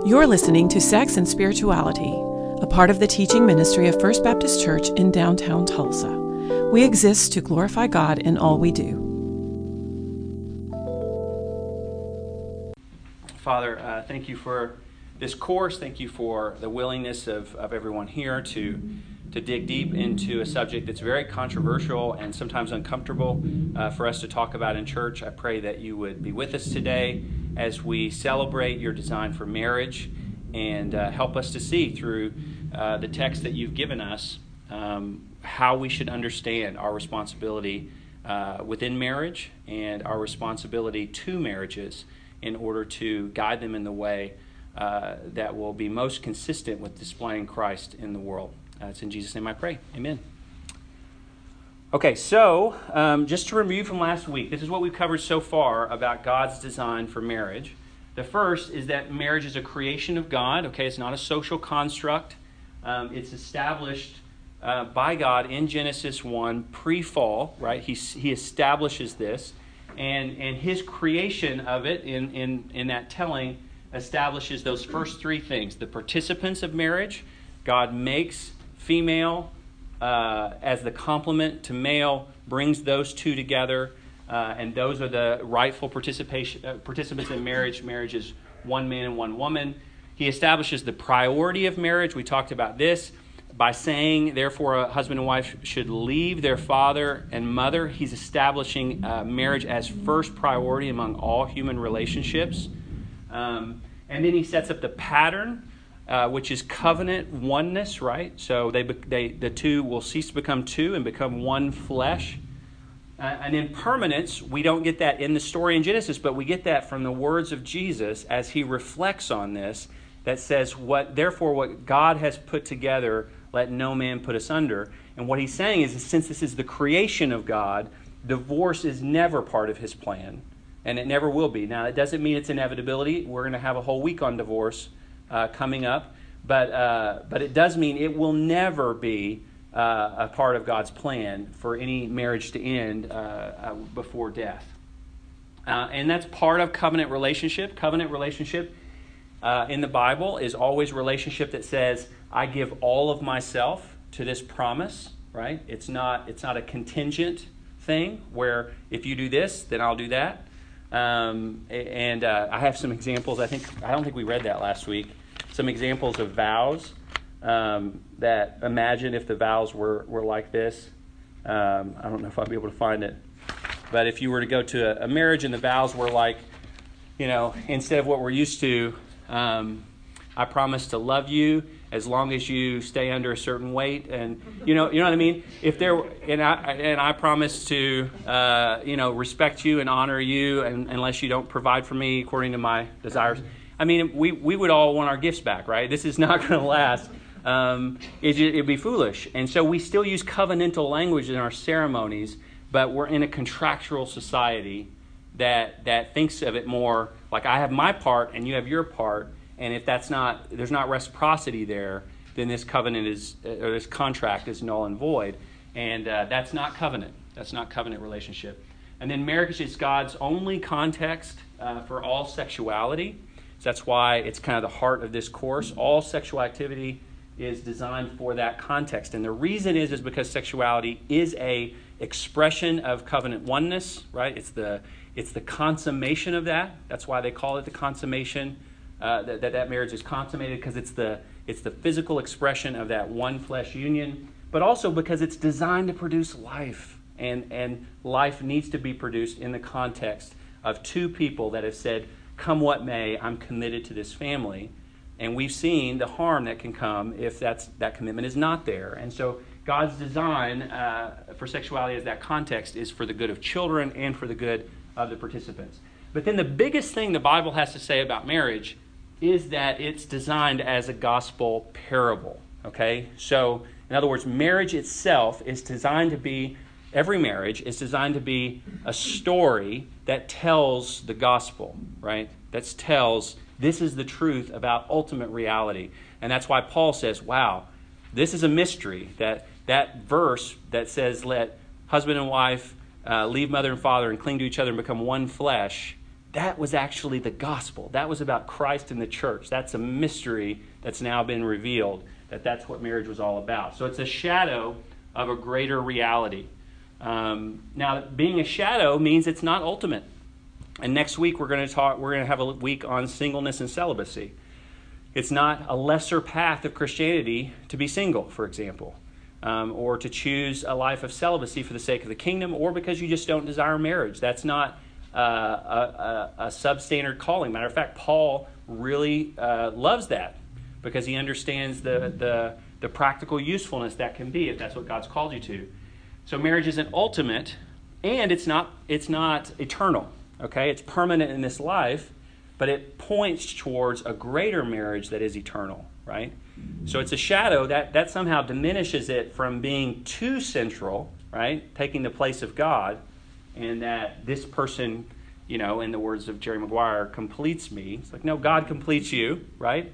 You're listening to Sex and Spirituality, a part of the teaching ministry of First Baptist Church in downtown Tulsa. We exist to glorify God in all we do. Father, thank you for this course. Thank you for the willingness of everyone here to dig deep into a subject that's very controversial and sometimes uncomfortable for us to talk about in church. I pray that you would be with us today as we celebrate your design for marriage and help us to see through the text that you've given us how we should understand our responsibility within marriage and our responsibility to marriages in order to guide them in the way that will be most consistent with displaying Christ in the world. It's in Jesus' name I pray. Amen. Okay, so just to review from last week, this is what we've covered so far about God's design for marriage. The first is that marriage is a creation of God. Okay, it's not a social construct. It's established by God in Genesis 1 pre-fall, right? He establishes this, and his creation of it in that telling establishes those first three things. The participants of marriage, God makes female as the complement to male, brings those two together, and those are the rightful participants in marriage. Marriage is one man and one woman. He establishes the priority of marriage. We talked about this by saying, therefore, a husband and wife should leave their father and mother. He's establishing marriage as first priority among all human relationships. And then he sets up the pattern, which is covenant oneness, right? So the two will cease to become two and become one flesh. And in permanence, we don't get that in the story in Genesis, but we get that from the words of Jesus as he reflects on this, that says, what God has put together, let no man put asunder. And what he's saying is, since this is the creation of God, divorce is never part of his plan. And it never will be. Now, it doesn't mean it's inevitability. We're going to have a whole week on divorce coming up. But it does mean it will never be a part of God's plan for any marriage to end before death. And that's part of covenant relationship. Covenant relationship in the Bible is always a relationship that says, I give all of myself to this promise, right? It's not a contingent thing where if you do this, then I'll do that. I have some examples. I don't think we read that last week. Some examples of vows that imagine if the vows were like this. I don't know if I'll be able to find it. But if you were to go to a marriage and the vows were like, instead of what we're used to, I promise to love you as long as you stay under a certain weight, and you know what I mean. If there and I promise to respect you and honor you, and unless you don't provide for me according to my desires. I mean, we would all want our gifts back, right? This is not going to last. It'd be foolish, and so we still use covenantal language in our ceremonies, but we're in a contractual society that thinks of it more like I have my part and you have your part. And if there's not reciprocity there, then this this contract is null and void. And that's not covenant. That's not covenant relationship. And then marriage is God's only context for all sexuality. So that's why it's kind of the heart of this course. All sexual activity is designed for that context. And the reason is because sexuality is a expression of covenant oneness, right? It's the consummation of that. That's why they call it the consummation. That marriage is consummated, because it's the physical expression of that one flesh union, but also because it's designed to produce life, and life needs to be produced in the context of two people that have said, come what may, I'm committed to this family. And we've seen the harm that can come if that commitment is not there. And so God's design for sexuality as that context is for the good of children and for the good of the participants. But then the biggest thing the Bible has to say about marriage is that it's designed as a gospel parable, okay? So, in other words, marriage itself is designed to be, every marriage is designed to be a story that tells the gospel, right? That tells, this is the truth about ultimate reality. And that's why Paul says, wow, this is a mystery, that verse that says, let husband and wife leave mother and father and cling to each other and become one flesh, that was actually the gospel. That was about Christ and the church. That's a mystery that's now been revealed, that's what marriage was all about. So it's a shadow of a greater reality. Now, being a shadow means it's not ultimate. And next week we're going to have a week on singleness and celibacy. It's not a lesser path of Christianity to be single, for example, or to choose a life of celibacy for the sake of the kingdom, or because you just don't desire marriage. That's not a substandard calling. Matter of fact, Paul really loves that because he understands the practical usefulness that can be if that's what God's called you to. So marriage isn't ultimate, and it's not eternal. Okay, it's permanent in this life, but it points towards a greater marriage that is eternal, right? So it's a shadow that somehow diminishes it from being too central, right? Taking the place of God, and that this person, in the words of Jerry Maguire, completes me. It's like, no, God completes you, right?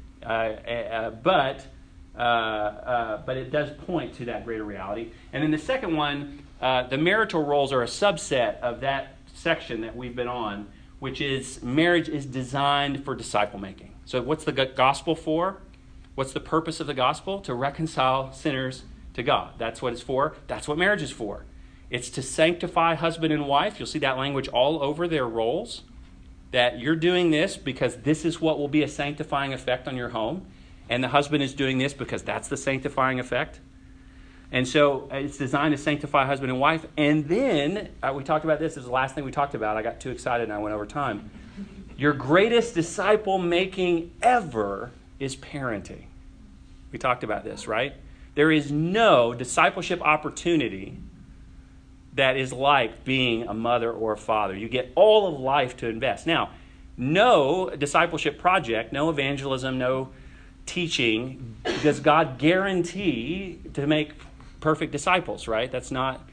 But it does point to that greater reality. And then the second one, the marital roles are a subset of that section that we've been on, which is marriage is designed for disciple making. So what's the gospel for? What's the purpose of the gospel? To reconcile sinners to God. That's what it's for. That's what marriage is for. It's to sanctify husband and wife. You'll see that language all over their roles, that you're doing this because this is what will be a sanctifying effect on your home, and the husband is doing this because that's the sanctifying effect. And so it's designed to sanctify husband and wife. And then, we talked about this. This is the last thing we talked about. I got too excited and I went over time. Your greatest disciple making ever is parenting. We talked about this, right? There is no discipleship opportunity that is like being a mother or a father. You get all of life to invest. Now, no discipleship project, no evangelism, no teaching, does God guarantee to make perfect disciples, right? That's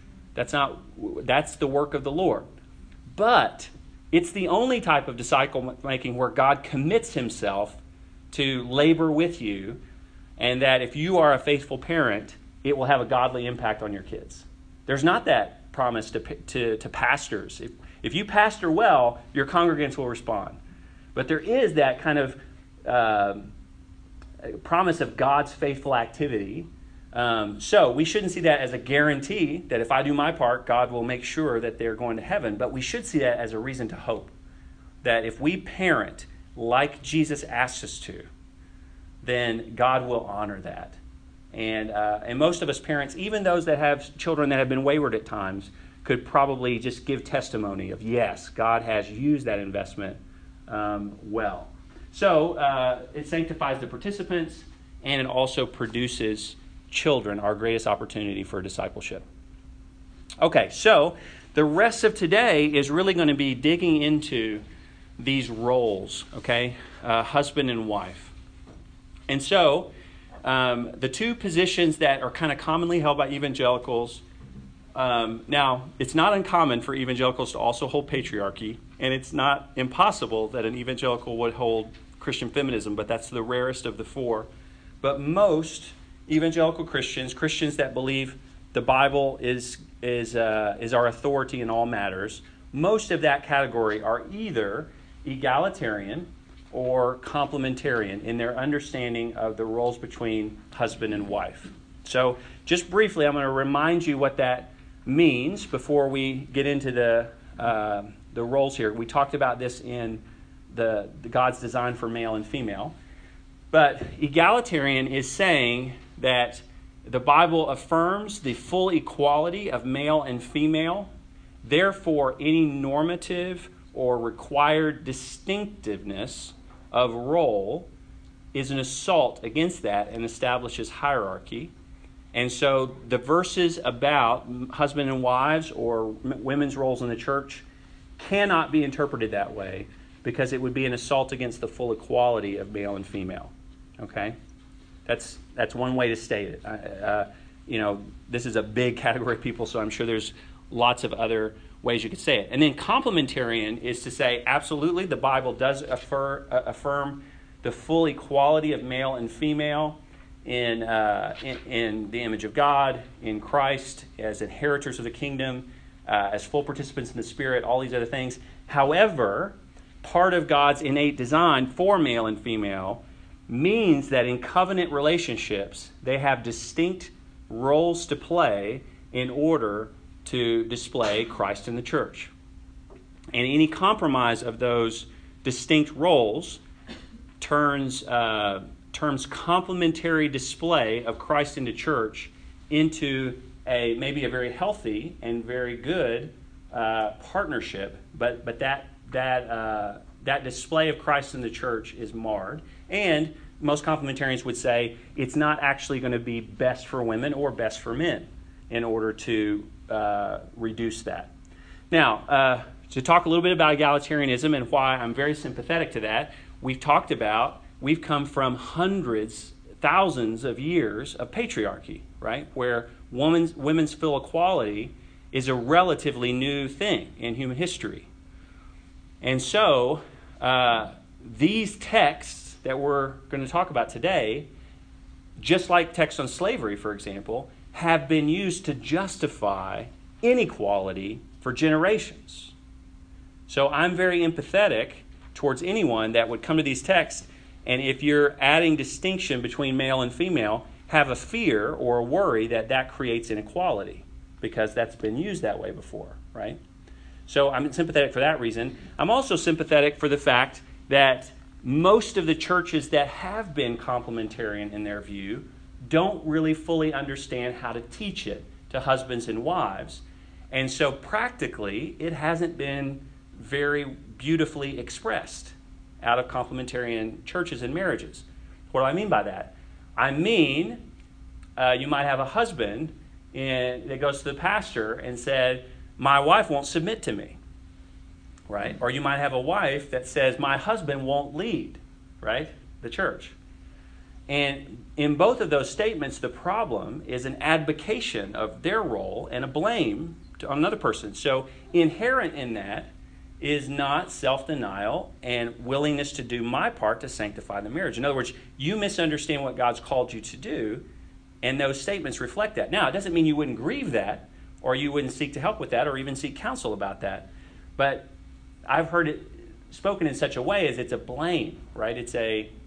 the work of the Lord. But it's the only type of disciple making where God commits himself to labor with you, and that if you are a faithful parent, it will have a godly impact on your kids. There's not that promise to pastors. If you pastor well, your congregants will respond. But there is that kind of promise of God's faithful activity. So we shouldn't see that as a guarantee that if I do my part, God will make sure that they're going to heaven. But we should see that as a reason to hope that if we parent like Jesus asks us to, then God will honor that. And most of us parents, even those that have children that have been wayward at times, could probably just give testimony of, yes, God has used that investment well. So it sanctifies the participants, and it also produces children, our greatest opportunity for discipleship. Okay, so the rest of today is really going to be digging into these roles, okay, husband and wife. And so the two positions that are kind of commonly held by evangelicals, now it's not uncommon for evangelicals to also hold patriarchy, and it's not impossible that an evangelical would hold Christian feminism, but that's the rarest of the four. But most evangelical Christians that believe the Bible is our authority in all matters, most of that category are either egalitarian or complementarian in their understanding of the roles between husband and wife. So just briefly, I'm going to remind you what that means before we get into the roles here. We talked about this in the God's design for male and female. But egalitarian is saying that the Bible affirms the full equality of male and female. Therefore, any normative or required distinctiveness of role is an assault against that and establishes hierarchy. And so the verses about husband and wives or women's roles in the church cannot be interpreted that way, because it would be an assault against the full equality of male and female. Okay? That's one way to state it. This is a big category of people, so I'm sure there's lots of other ways you could say it. And then complementarian is to say, absolutely, the Bible does affirm the full equality of male and female in the image of God, in Christ, as inheritors of the kingdom, as full participants in the Spirit, all these other things. However, part of God's innate design for male and female means that in covenant relationships, they have distinct roles to play in order to display Christ in the church. And any compromise of those distinct roles turns complementary display of Christ in the church into maybe a very healthy and very good partnership, but that display of Christ in the church is marred. And most complementarians would say it's not actually going to be best for women or best for men in order to reduce that. Now, to talk a little bit about egalitarianism and why I'm very sympathetic to that, we've come from hundreds, thousands of years of patriarchy, right? Where women's full equality is a relatively new thing in human history. And so these texts that we're going to talk about today, just like texts on slavery, for example, have been used to justify inequality for generations. So I'm very empathetic towards anyone that would come to these texts, and if you're adding distinction between male and female, have a fear or a worry that creates inequality, because that's been used that way before, right? So I'm sympathetic for that reason. I'm also sympathetic for the fact that most of the churches that have been complementarian in their view don't really fully understand how to teach it to husbands and wives. And so practically, it hasn't been very beautifully expressed out of complementarian churches and marriages. What do I mean by that? I mean, you might have a husband that goes to the pastor and said, my wife won't submit to me, right? Or you might have a wife that says, my husband won't lead, right? The church. And in both of those statements, the problem is an advocation of their role and a blame on another person. So inherent in that is not self-denial and willingness to do my part to sanctify the marriage. In other words, you misunderstand what God's called you to do, and those statements reflect that. Now, it doesn't mean you wouldn't grieve that, or you wouldn't seek to help with that, or even seek counsel about that. But I've heard it spoken in such a way as it's a blame, right? It's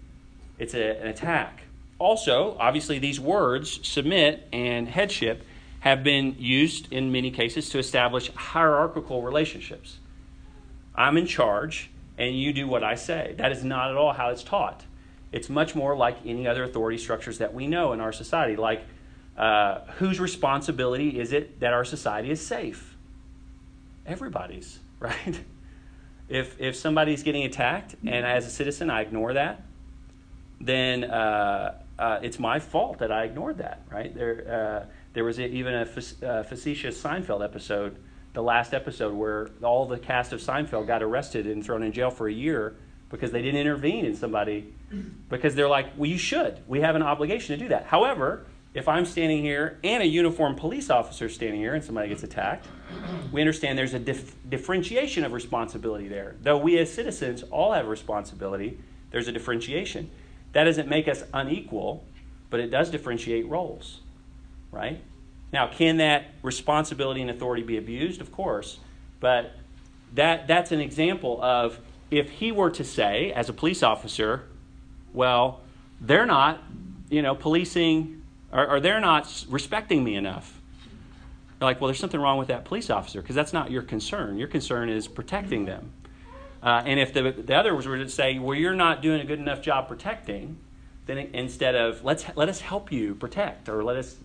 an attack. Also, obviously, these words, submit and headship, have been used in many cases to establish hierarchical relationships. I'm in charge, and you do what I say. That is not at all how it's taught. It's much more like any other authority structures that we know in our society, like whose responsibility is it that our society is safe? Everybody's, right? If somebody's getting attacked, and as a citizen I ignore that, then it's my fault that I ignored that, right? There was even a facetious Seinfeld episode, the last episode, where all the cast of Seinfeld got arrested and thrown in jail for a year because they didn't intervene in somebody, because they're like, well, you should. We have an obligation to do that. However, if I'm standing here and a uniformed police officer standing here and somebody gets attacked, we understand there's a differentiation of responsibility there. Though we as citizens all have responsibility, there's a differentiation. That doesn't make us unequal, but it does differentiate roles, right? Now, can that responsibility and authority be abused? Of course. But that's an example of, if he were to say, as a police officer, well, they're not, policing, or they're not respecting me enough. They're like, well, there's something wrong with that police officer, because that's not your concern. Your concern is protecting them. And if the others were to say, well, you're not doing a good enough job protecting, then instead of let us help you protect, or let us,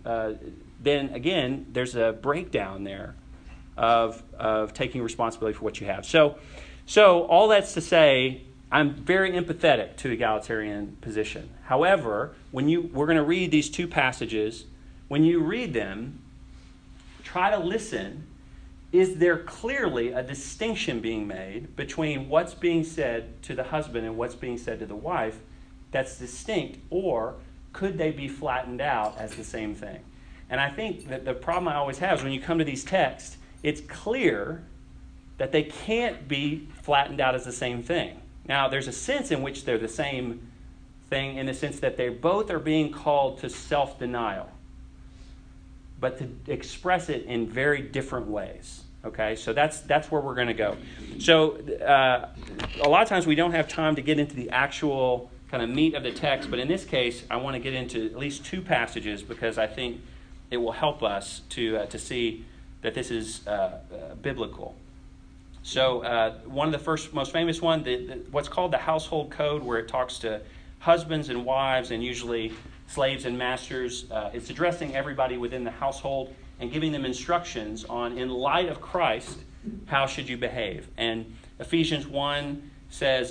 then again, there's a breakdown there of taking responsibility for what you have. So all that's to say, I'm very empathetic to egalitarian position. However, we're going to read these two passages. When you read them, try to listen. Is there clearly a distinction being made between what's being said to the husband and what's being said to the wife that's distinct, or could they be flattened out as the same thing? And I think that the problem I always have is when you come to these texts, it's clear that they can't be flattened out as the same thing. Now, there's a sense in which they're the same thing, in the sense that they both are being called to self-denial, but to express it in very different ways. Okay, so that's where we're going to go. So a lot of times we don't have time to get into the actual kind of meat of the text, but in this case, I want to get into at least two passages because I think it will help us to see that this is biblical. So one of the first, most famous one, what's called the household code, where it talks to husbands and wives and usually slaves and masters. It's addressing everybody within the household and giving them instructions on, in light of Christ, how should you behave. And Ephesians 1 says,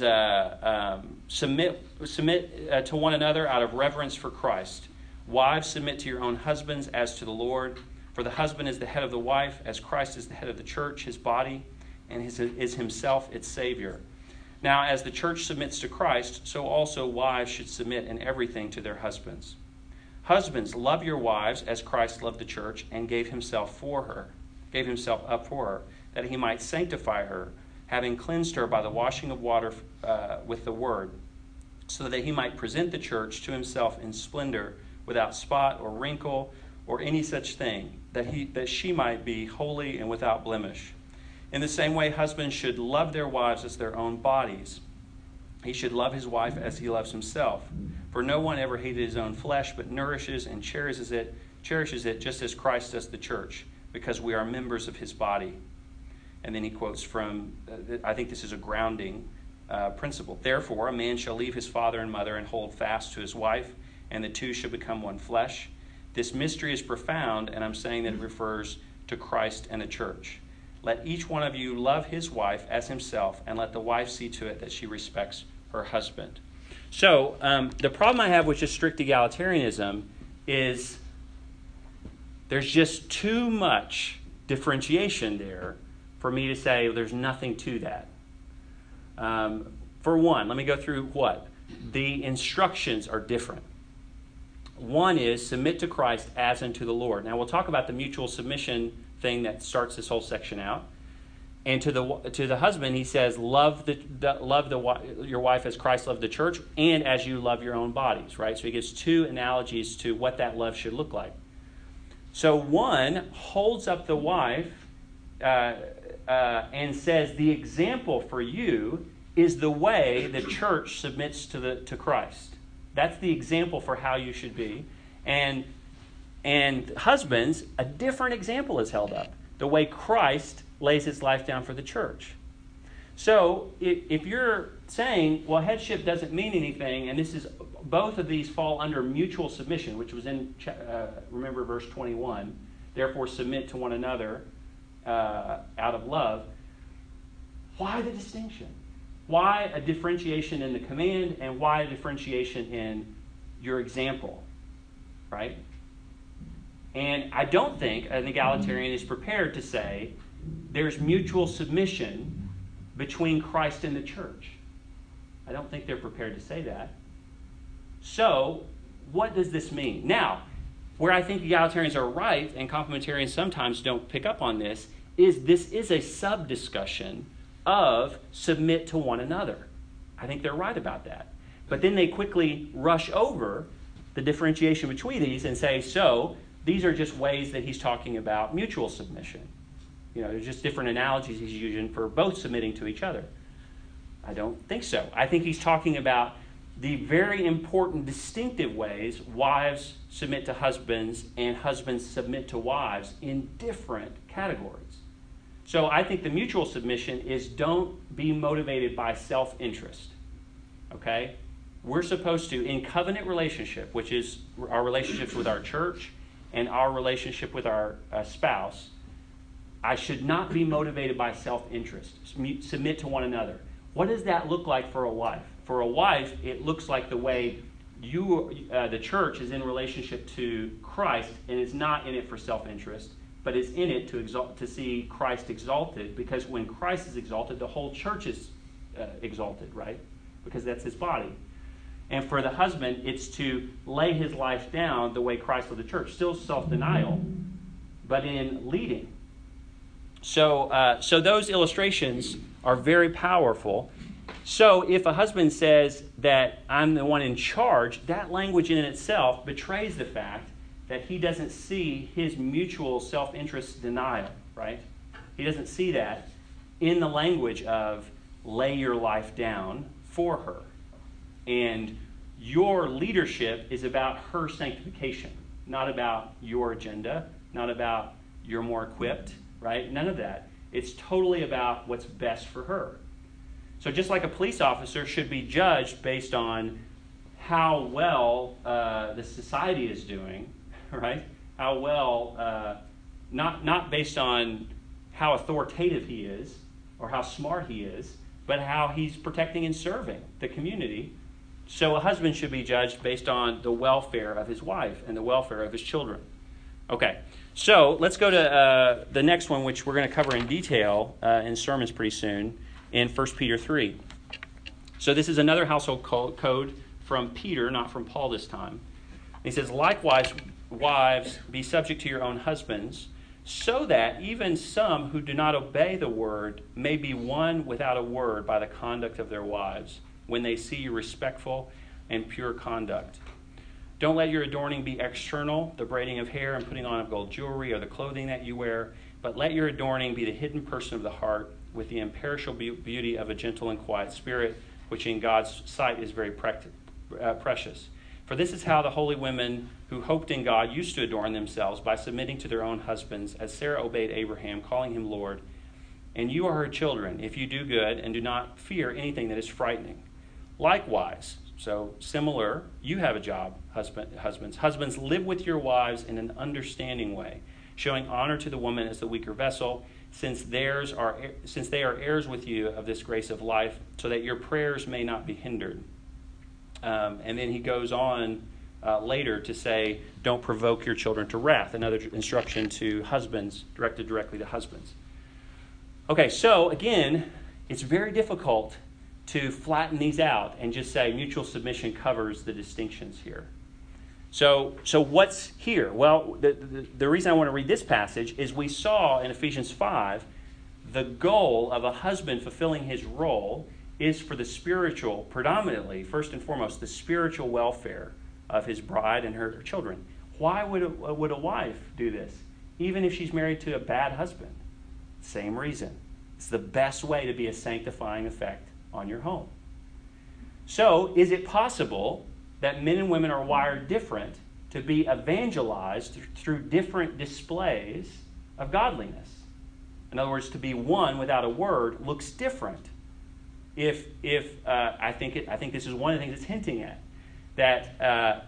submit to one another out of reverence for Christ. Wives, submit to your own husbands as to the Lord. For the husband is the head of the wife, as Christ is the head of the church, his body, and is himself its Savior. Now, as the church submits to Christ, so also wives should submit in everything to their husbands. Husbands, love your wives as Christ loved the church and gave himself up for her, that he might sanctify her, having cleansed her by the washing of water with the word, so that he might present the church to himself in splendor, without spot or wrinkle or any such thing, that she might be holy and without blemish. In the same way, husbands should love their wives as their own bodies. He should love his wife as he loves himself. For no one ever hated his own flesh, but nourishes and cherishes it just as Christ does the church, because we are members of his body. And then he quotes from, I think this is a grounding principle. Therefore, a man shall leave his father and mother and hold fast to his wife, and the two shall become one flesh. This mystery is profound, and I'm saying that it refers to Christ and the church. Let each one of you love his wife as himself, and let the wife see to it that she respects her husband. So the problem I have with just strict egalitarianism is there's just too much differentiation there for me to say there's nothing to that. For one, let me go through what? The instructions are different. One is submit to Christ as unto the Lord. Now we'll talk about the mutual submission thing that starts this whole section out. And to the husband, he says, love your wife as Christ loved the church, and as you love your own bodies, right? So he gives two analogies to what that love should look like. So one holds up the wife and says, the example for you is the way the church submits to Christ. That's the example for how you should be. And husbands, a different example is held up. The way Christ lays his life down for the church. So if you're saying, well, headship doesn't mean anything, and this is both of these fall under mutual submission, which was in, remember verse 21, therefore submit to one another out of love. Why the distinction? Why a differentiation in the command, and why a differentiation in your example, right? And I don't think an egalitarian is prepared to say there's mutual submission between Christ and the church. I don't think they're prepared to say that. So, what does this mean? Now, where I think egalitarians are right, and complementarians sometimes don't pick up on this is a sub-discussion of submit to one another. I think they're right about that. But then they quickly rush over the differentiation between these and say, so these are just ways that he's talking about mutual submission. You know, there's just different analogies he's using for both submitting to each other. I don't think so. I think he's talking about the very important distinctive ways wives submit to husbands and husbands submit to wives in different categories. So I think the mutual submission is don't be motivated by self-interest. Okay? We're supposed to, in covenant relationship, which is our relationships with our church and our relationship with our spouse, I should not be motivated by self-interest. Submit to one another. What does that look like for a wife? For a wife, it looks like the way the church is in relationship to Christ, and is not in it for self-interest, but is in it to see Christ exalted, because when Christ is exalted, the whole church is exalted, right? Because that's his body. And for the husband, it's to lay his life down the way Christ loved the church. Still self-denial, but in leading. So those illustrations are very powerful. So if a husband says that I'm the one in charge, that language in itself betrays the fact that he doesn't see his mutual self-interest denial, right? He doesn't see that in the language of lay your life down for her. And your leadership is about her sanctification, not about your agenda, not about you're more equipped, right? None of that. It's totally about what's best for her. So just like a police officer should be judged based on how well the society is doing, right? How well, not based on how authoritative he is or how smart he is, but how he's protecting and serving the community. So a husband should be judged based on the welfare of his wife and the welfare of his children. Okay, so let's go to the next one, which we're going to cover in detail in sermons pretty soon, in 1 Peter 3. So this is another household code from Peter, not from Paul this time. He says, likewise, wives, be subject to your own husbands, so that even some who do not obey the word may be won without a word by the conduct of their wives, when they see your respectful and pure conduct. Don't let your adorning be external, the braiding of hair and putting on of gold jewelry or the clothing that you wear, but let your adorning be the hidden person of the heart, with the imperishable beauty of a gentle and quiet spirit, which in God's sight is very precious. For this is how the holy women who hoped in God used to adorn themselves, by submitting to their own husbands, as Sarah obeyed Abraham, calling him Lord. And you are her children, if you do good and do not fear anything that is frightening. Likewise, so similar, you have a job, husbands. Husbands, live with your wives in an understanding way, showing honor to the woman as the weaker vessel, since they are heirs with you of this grace of life, so that your prayers may not be hindered. And then he goes on later to say, don't provoke your children to wrath, another instruction to husbands, directed directly to husbands. Okay, so again, it's very difficult to flatten these out and just say mutual submission covers the distinctions here. So what's here? Well, the reason I want to read this passage is we saw in Ephesians 5, the goal of a husband fulfilling his role is for the spiritual, predominantly, first and foremost, the spiritual welfare of his bride and her children. Why would a wife do this? Even if she's married to a bad husband. Same reason. It's the best way to be a sanctifying effect on your home. So, is it possible that men and women are wired different to be evangelized through different displays of godliness? In other words, to be one without a word looks different. I think this is one of the things it's hinting at, that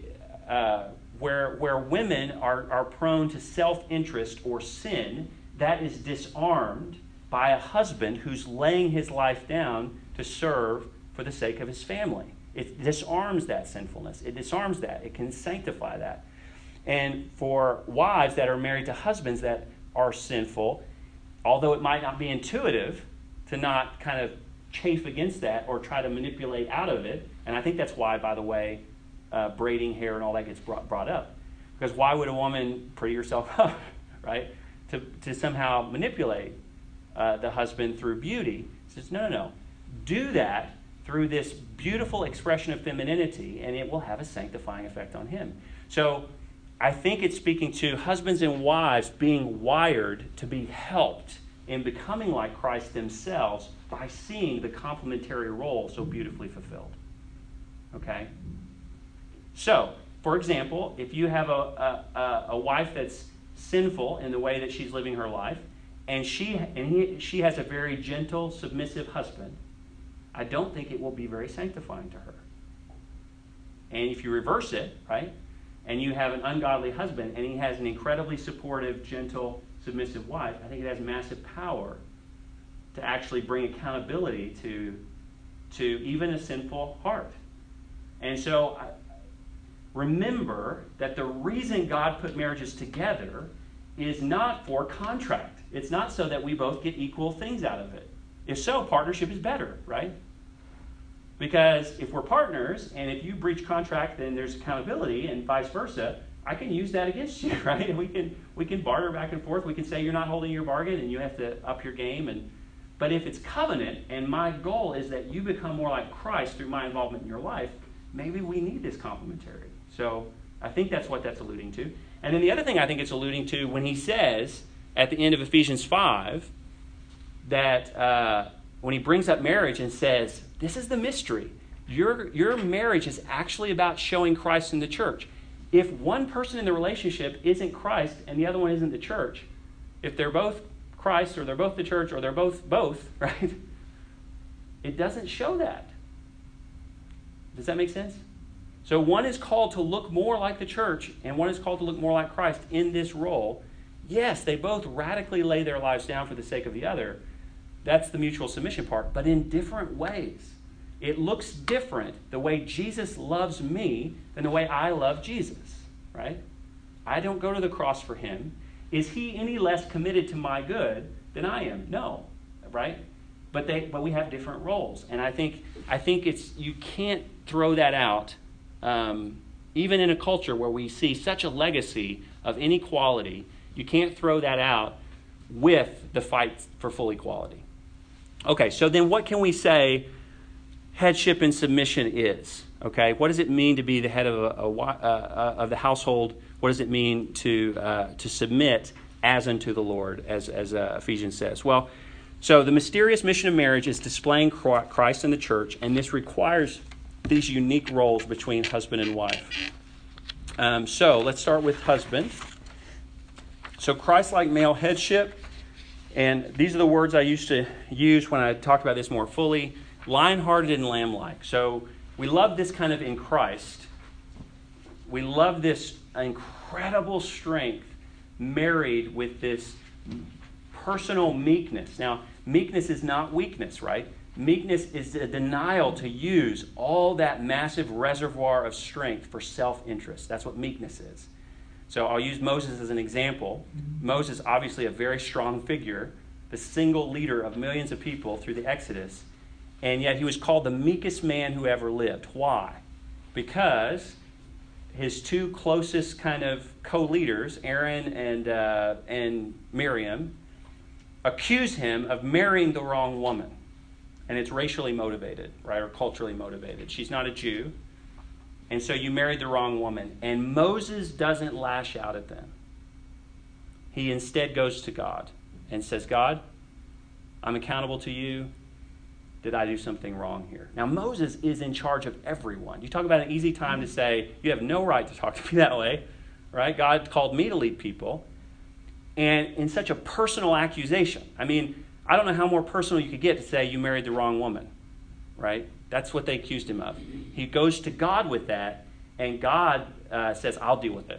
where women are prone to self-interest or sin, that is disarmed by a husband who's laying his life down to serve for the sake of his family. It disarms that sinfulness. It disarms that. It can sanctify that. And for wives that are married to husbands that are sinful, although it might not be intuitive to not kind of chafe against that or try to manipulate out of it, and I think that's why, by the way, braiding hair and all that gets brought up. Because why would a woman pretty herself up, right, to somehow manipulate the husband through beauty? He says, no. Do that through this beautiful expression of femininity, and it will have a sanctifying effect on him. So I think it's speaking to husbands and wives being wired to be helped in becoming like Christ themselves by seeing the complementary role so beautifully fulfilled. Okay? So, for example, if you have a wife that's sinful in the way that she's living her life, and she has a very gentle, submissive husband, I don't think it will be very sanctifying to her. And if you reverse it, right, and you have an ungodly husband and he has an incredibly supportive, gentle, submissive wife, I think it has massive power to actually bring accountability to even a sinful heart. And so remember that the reason God put marriages together is not for contract. It's not so that we both get equal things out of it. If so, partnership is better, right? Because if we're partners, and if you breach contract, then there's accountability, and vice versa, I can use that against you, right? And we can barter back and forth. We can say you're not holding your bargain, and you have to up your game. But if it's covenant, and my goal is that you become more like Christ through my involvement in your life, maybe we need this complementary. So I think that's what that's alluding to. And then the other thing I think it's alluding to when he says at the end of Ephesians 5 that when he brings up marriage and says, this is the mystery. Your marriage is actually about showing Christ in the church. If one person in the relationship isn't Christ and the other one isn't the church, if they're both Christ or they're both the church or they're both, right? It doesn't show that. Does that make sense? So one is called to look more like the church and one is called to look more like Christ in this role. Yes, they both radically lay their lives down for the sake of the other. That's the mutual submission part, but in different ways. It looks different the way Jesus loves me than the way I love Jesus, right? I don't go to the cross for him. Is he any less committed to my good than I am? No, right? But we have different roles, and I think it's you can't throw that out, even in a culture where we see such a legacy of inequality. You can't throw that out with the fight for full equality. Okay, so then what can we say headship and submission is? Okay, what does it mean to be the head of the household? What does it mean to submit as unto the Lord, as Ephesians says? Well, so the mysterious mission of marriage is displaying Christ in the church, and this requires these unique roles between husband and wife. So let's start with husband. So Christ-like male headship, and these are the words I used to use when I talked about this more fully. Lion-hearted and lamb-like. So we love this kind of in Christ. We love this incredible strength married with this personal meekness. Now, meekness is not weakness, right? Meekness is a denial to use all that massive reservoir of strength for self-interest. That's what meekness is. So I'll use Moses as an example. Moses, obviously a very strong figure, the single leader of millions of people through the Exodus, and yet he was called the meekest man who ever lived. Why? Because his two closest kind of co-leaders, Aaron and Miriam, accuse him of marrying the wrong woman. And it's racially motivated, right, or culturally motivated. She's not a Jew. And so you married the wrong woman. And Moses doesn't lash out at them. He instead goes to God and says, God, I'm accountable to you. Did I do something wrong here? Now, Moses is in charge of everyone. You talk about an easy time to say, you have no right to talk to me that way, right? God called me to lead people. And in such a personal accusation. I mean, I don't know how more personal you could get to say you married the wrong woman, right? That's what they accused him of. He goes to God with that, and God says, I'll deal with it.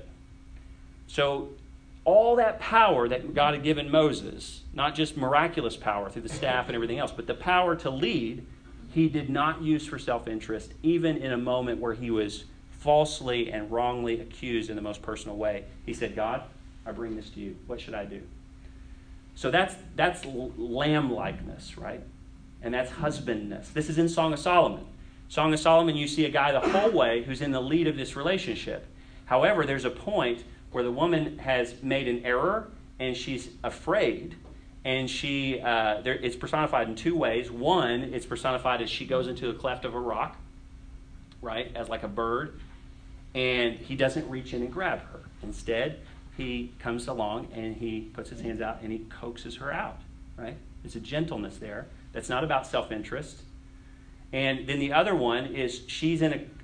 So all that power that God had given Moses, not just miraculous power through the staff and everything else, but the power to lead, he did not use for self-interest, even in a moment where he was falsely and wrongly accused in the most personal way. He said, God, I bring this to you. What should I do? So that's lamb-likeness, right? And that's husbandness. This is in Song of Solomon. Song of Solomon, you see a guy the whole way who's in the lead of this relationship. However, there's a point where the woman has made an error and she's afraid. And it's personified in two ways. One, it's personified as she goes into the cleft of a rock, right, as like a bird. And he doesn't reach in and grab her. Instead, he comes along and he puts his hands out and he coaxes her out, right? There's a gentleness there that's not about self-interest. And then the other one is she's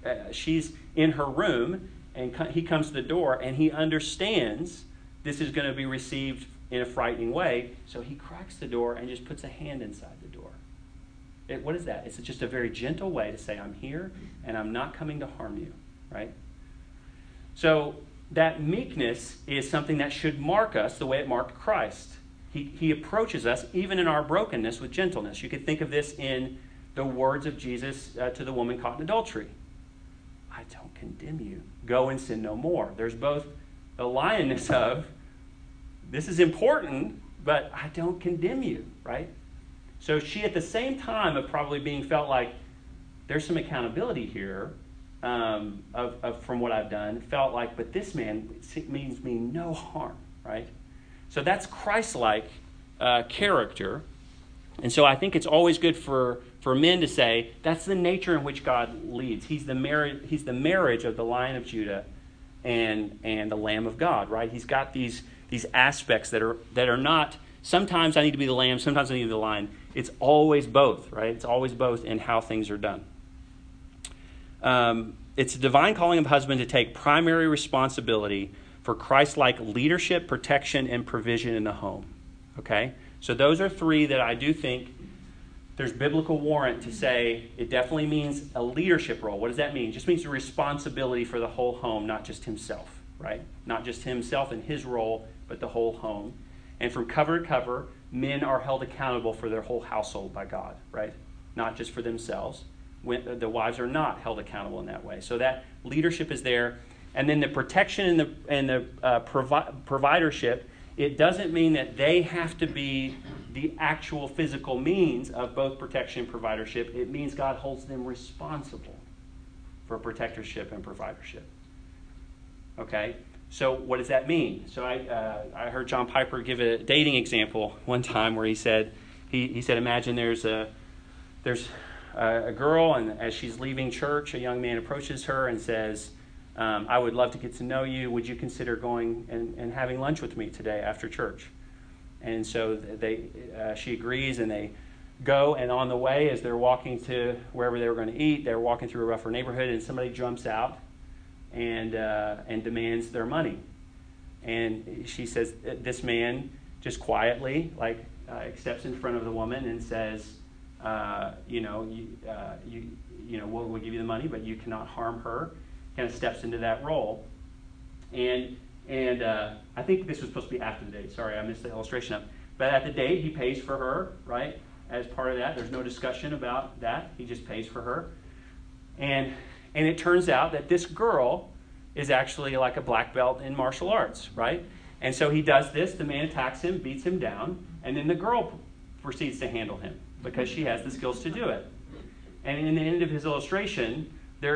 in her room and he comes to the door and he understands this is going to be received in a frightening way. So he cracks the door and just puts a hand inside the door. What is that? It's just a very gentle way to say, I'm here and I'm not coming to harm you, right? So that meekness is something that should mark us the way it marked Christ. He approaches us, even in our brokenness, with gentleness. You could think of this in the words of Jesus to the woman caught in adultery. I don't condemn you. Go and sin no more. There's both the lioness of, this is important, but I don't condemn you, right? So she, at the same time of probably being felt like there's some accountability here, from what I've done, felt like, but this man means me no harm, right? So that's Christ-like character. And so I think it's always good for men to say, that's the nature in which God leads. He's the marriage of the Lion of Judah and the Lamb of God, right? He's got these these aspects that are not, sometimes I need to be the lamb, sometimes I need to be the lion. It's always both, right? It's always both in how things are done. It's a divine calling of husband to take primary responsibility for Christ-like leadership, protection, and provision in the home. Okay? So those are three that I do think there's biblical warrant to say it definitely means a leadership role. What does that mean? It just means a responsibility for the whole home, not just himself, right? Not just himself and his role, but the whole home. And from cover to cover, men are held accountable for their whole household by God, right? Not just for themselves. The wives are not held accountable in that way. So that leadership is there. And then the protection and the providership, it doesn't mean that they have to be the actual physical means of both protection and providership. It means God holds them responsible for protectorship and providership. Okay? So what does that mean? So I heard John Piper give a dating example one time where he said, imagine there's a girl, and as she's leaving church, a young man approaches her and says, I would love to get to know you. Would you consider going and having lunch with me today after church? And so she agrees, and they go, and on the way, as they're walking to wherever they were going to eat, they're walking through a rougher neighborhood, and somebody jumps out and demands their money. And she says, this man just quietly, steps in front of the woman and says, we'll give you the money, but you cannot harm her. Kind of steps into that role. And I think this was supposed to be after the date. Sorry, I missed the illustration up. But at the date, he pays for her, right? As part of that, there's no discussion about that. He just pays for her. And it turns out that this girl is actually like a black belt in martial arts, right? And so he does this. The man attacks him, beats him down, and then the girl proceeds to handle him because she has the skills to do it. And in the end of his illustration,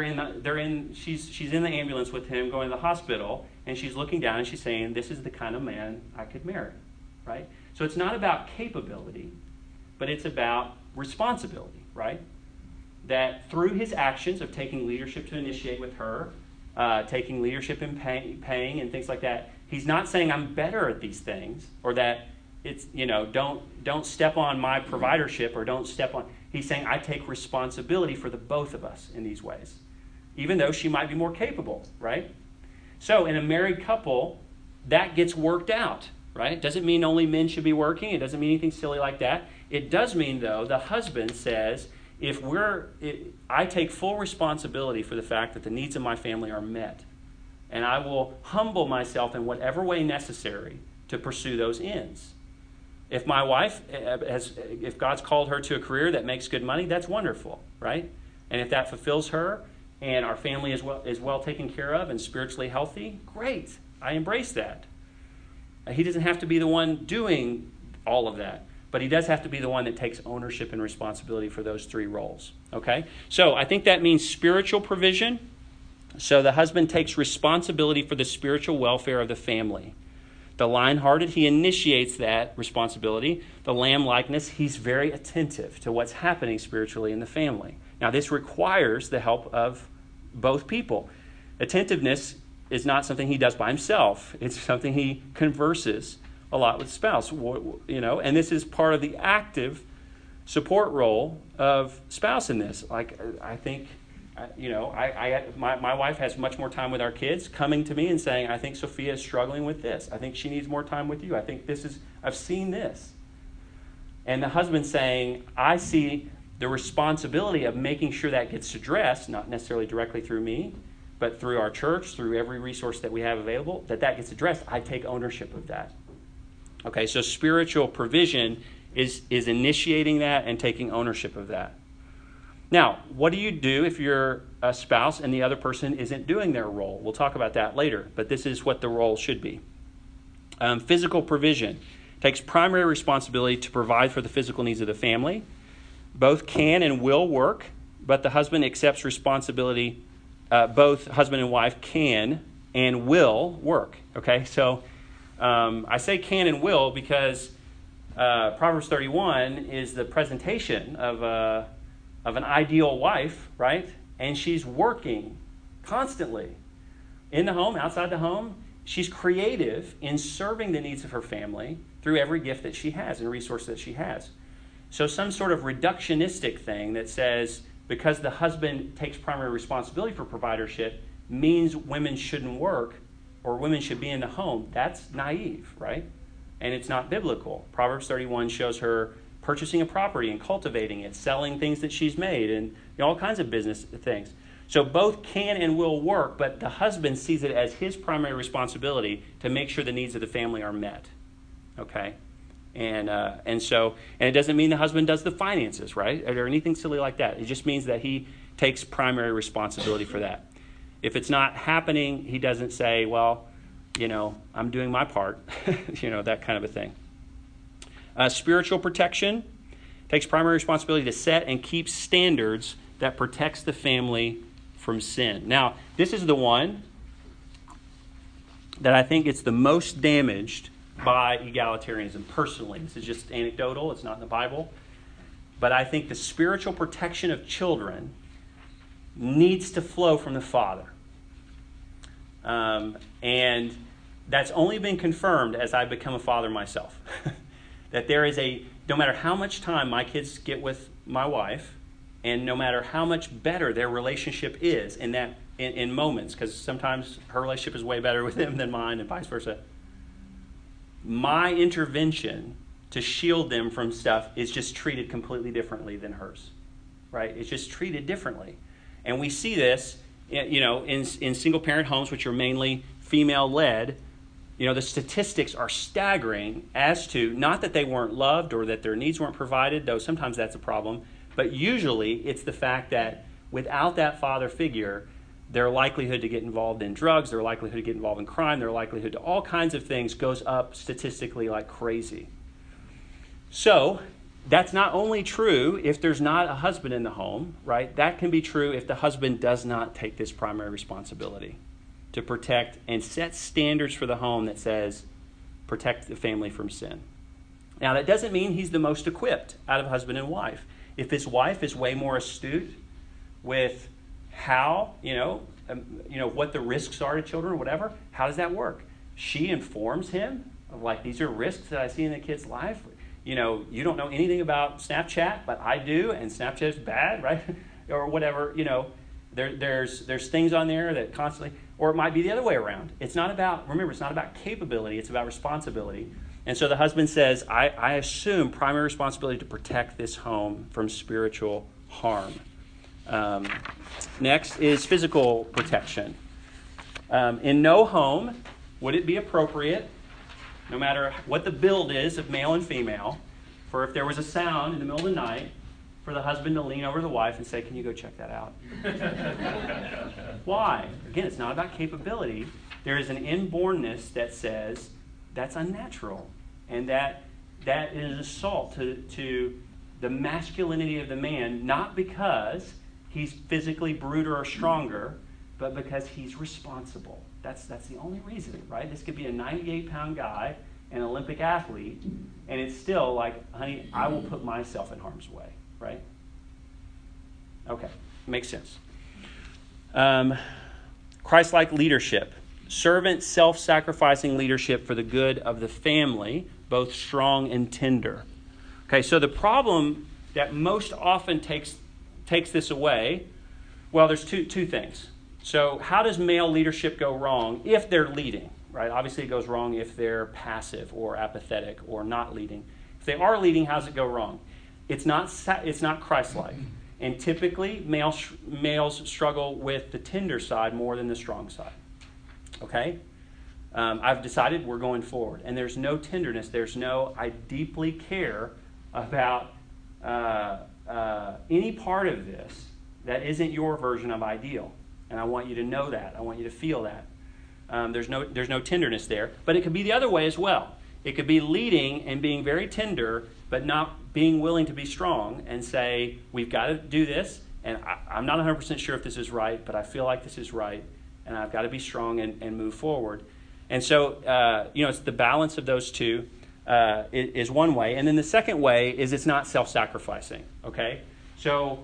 she's in the ambulance with him going to the hospital, and she's looking down and she's saying, this is the kind of man I could marry, right? So it's not about capability, but it's about responsibility, right? That through his actions of taking leadership to initiate with her, taking leadership in paying and things like that, he's not saying I'm better at these things, or that it's, don't step on my providership, or don't step on. He's saying I take responsibility for the both of us in these ways, even though she might be more capable, right? So in a married couple, that gets worked out, right? It doesn't mean only men should be working. It doesn't mean anything silly like that. It does mean, though, the husband says, I take full responsibility for the fact that the needs of my family are met, and I will humble myself in whatever way necessary to pursue those ends. If my wife, if God's called her to a career that makes good money, that's wonderful, right? And if that fulfills her and our family is well taken care of and spiritually healthy, great. I embrace that. He doesn't have to be the one doing all of that, but he does have to be the one that takes ownership and responsibility for those three roles, okay? So I think that means spiritual provision. So the husband takes responsibility for the spiritual welfare of the family. The lion-hearted, he initiates that responsibility. The lamb-likeness, he's very attentive to what's happening spiritually in the family. Now, this requires the help of both people. Attentiveness is not something he does by himself. It's something he converses a lot with spouse, and this is part of the active support role of spouse in this. I think, my wife has much more time with our kids, coming to me and saying, I think Sophia is struggling with this. I think she needs more time with you. I think I've seen this. And the husband saying, I see the responsibility of making sure that gets addressed, not necessarily directly through me, but through our church, through every resource that we have available, that gets addressed. I take ownership of that. Okay, so spiritual provision is initiating that and taking ownership of that. Now, what do you do if you're a spouse and the other person isn't doing their role? We'll talk about that later, but this is what the role should be. Physical provision takes primary responsibility to provide for the physical needs of the family. Both can and will work, but the husband accepts responsibility. Both husband and wife can and will work. Okay, so I say can and will because Proverbs 31 is the presentation of an ideal wife, right? And she's working constantly in the home, outside the home. she's creative in serving the needs of her family through every gift that she has and resource that she has. So some sort of reductionistic thing that says because the husband takes primary responsibility for providership means women shouldn't work or women should be in the home, that's naive, right? And it's not biblical. Proverbs 31 shows her purchasing a property and cultivating it, selling things that she's made, and all kinds of business things. So both can and will work, but the husband sees it as his primary responsibility to make sure the needs of the family are met. Okay? And it doesn't mean the husband does the finances, right? Or anything silly like that. It just means that he takes primary responsibility for that. If it's not happening, he doesn't say, well, I'm doing my part, that kind of a thing. Spiritual protection takes primary responsibility to set and keep standards that protects the family from sin. Now, this is the one that I think it's the most damaged by egalitarianism personally. This is just anecdotal. It's not in the Bible. But I think the spiritual protection of children needs to flow from the father. And that's only been confirmed as I've become a father myself. That there is no matter how much time my kids get with my wife, and no matter how much better their relationship is in moments, because sometimes her relationship is way better with him than mine and vice versa, my intervention to shield them from stuff is just treated completely differently than hers, right? It's just treated differently. And we see this, in single-parent homes, which are mainly female-led. The statistics are staggering as to, not that they weren't loved or that their needs weren't provided, though sometimes that's a problem, but usually it's the fact that without that father figure, their likelihood to get involved in drugs, their likelihood to get involved in crime, their likelihood to all kinds of things goes up statistically like crazy. So that's not only true if there's not a husband in the home, right? That can be true if the husband does not take this primary responsibility to protect and set standards for the home that says protect the family from sin. Now, that doesn't mean he's the most equipped out of husband and wife. If his wife is way more astute with how, what the risks are to children or whatever, how does that work? She informs him of these are risks that I see in the kid's life. You don't know anything about Snapchat, but I do, and Snapchat is bad, right? Or whatever, there's things on there that constantly, or it might be the other way around. It's not about capability, it's about responsibility. And so the husband says, I assume primary responsibility to protect this home from spiritual harm. Next is physical protection. In no home would it be appropriate, no matter what the build is of male and female, for if there was a sound in the middle of the night, for the husband to lean over the wife and say, can you go check that out? Why? Again, it's not about capability. There is an inbornness that says that's unnatural. And that is assault to the masculinity of the man, not because he's physically bruder or stronger, but because he's responsible. That's the only reason, right? This could be a 98-pound guy, an Olympic athlete, and it's still like, honey, I will put myself in harm's way, right? Okay, makes sense. Christ-like leadership. Servant, self-sacrificing leadership for the good of the family, both strong and tender. Okay, so the problem that most often takes this away, well, there's two things. So how does male leadership go wrong if they're leading, right? Obviously it goes wrong if they're passive or apathetic or not leading. If they are leading, how does it go wrong? It's not Christ-like. And typically males struggle with the tender side more than the strong side. Okay? I've decided we're going forward. And there's no tenderness. There's no, I deeply care about any part of this that isn't your version of ideal. And I want you to know that. I want you to feel that. There's no tenderness there. But it could be the other way as well. It could be leading and being very tender, but not being willing to be strong and say, we've got to do this. And I'm not 100% sure if this is right, but I feel like this is right. And I've got to be strong and move forward. And so, it's the balance of those two is one way. And then the second way is it's not self-sacrificing, okay? So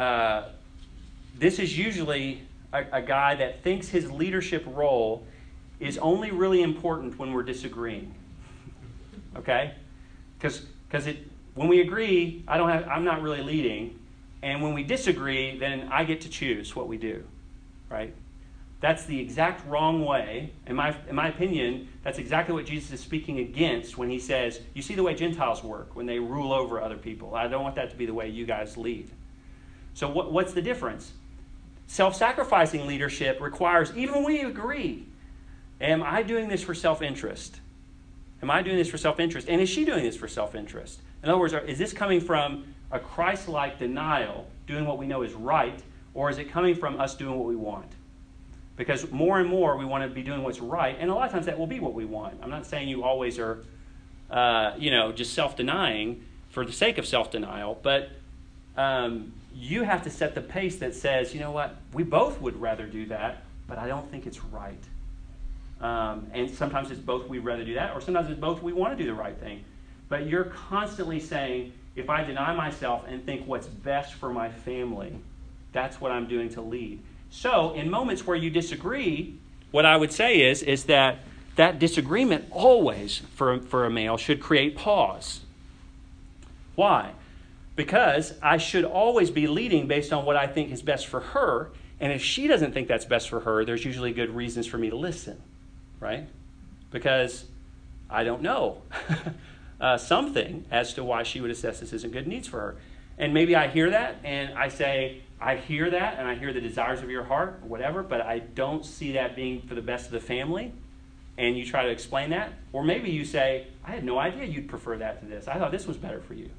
this is usually a guy that thinks his leadership role is only really important when we're disagreeing. Okay? Because when we agree, I'm not really leading, and when we disagree, then I get to choose what we do, right? That's the exact wrong way. In my opinion, that's exactly what Jesus is speaking against when he says, you see the way Gentiles work when they rule over other people. I don't want that to be the way you guys lead. So what's the difference? Self-sacrificing leadership requires, even when we agree, am I doing this for self-interest? Am I doing this for self-interest? And is she doing this for self-interest? In other words, is this coming from a Christ-like denial, doing what we know is right, or is it coming from us doing what we want? Because more and more we want to be doing what's right, and a lot of times that will be what we want. I'm not saying you always are, just self-denying for the sake of self-denial, but you have to set the pace that says, you know what, we both would rather do that, but I don't think it's right. And sometimes it's both we'd rather do that, or sometimes it's both we want to do the right thing. But you're constantly saying, if I deny myself and think what's best for my family, that's what I'm doing to lead. So in moments where you disagree, what I would say is that disagreement always, for a male, should create pause. Why? Because I should always be leading based on what I think is best for her, and if she doesn't think that's best for her, there's usually good reasons for me to listen, right? Because I don't know something as to why she would assess this isn't good needs for her. And maybe I hear that, and I say, I hear that, and I hear the desires of your heart, or whatever, but I don't see that being for the best of the family, and you try to explain that. Or maybe you say, I had no idea you'd prefer that to this. I thought this was better for you.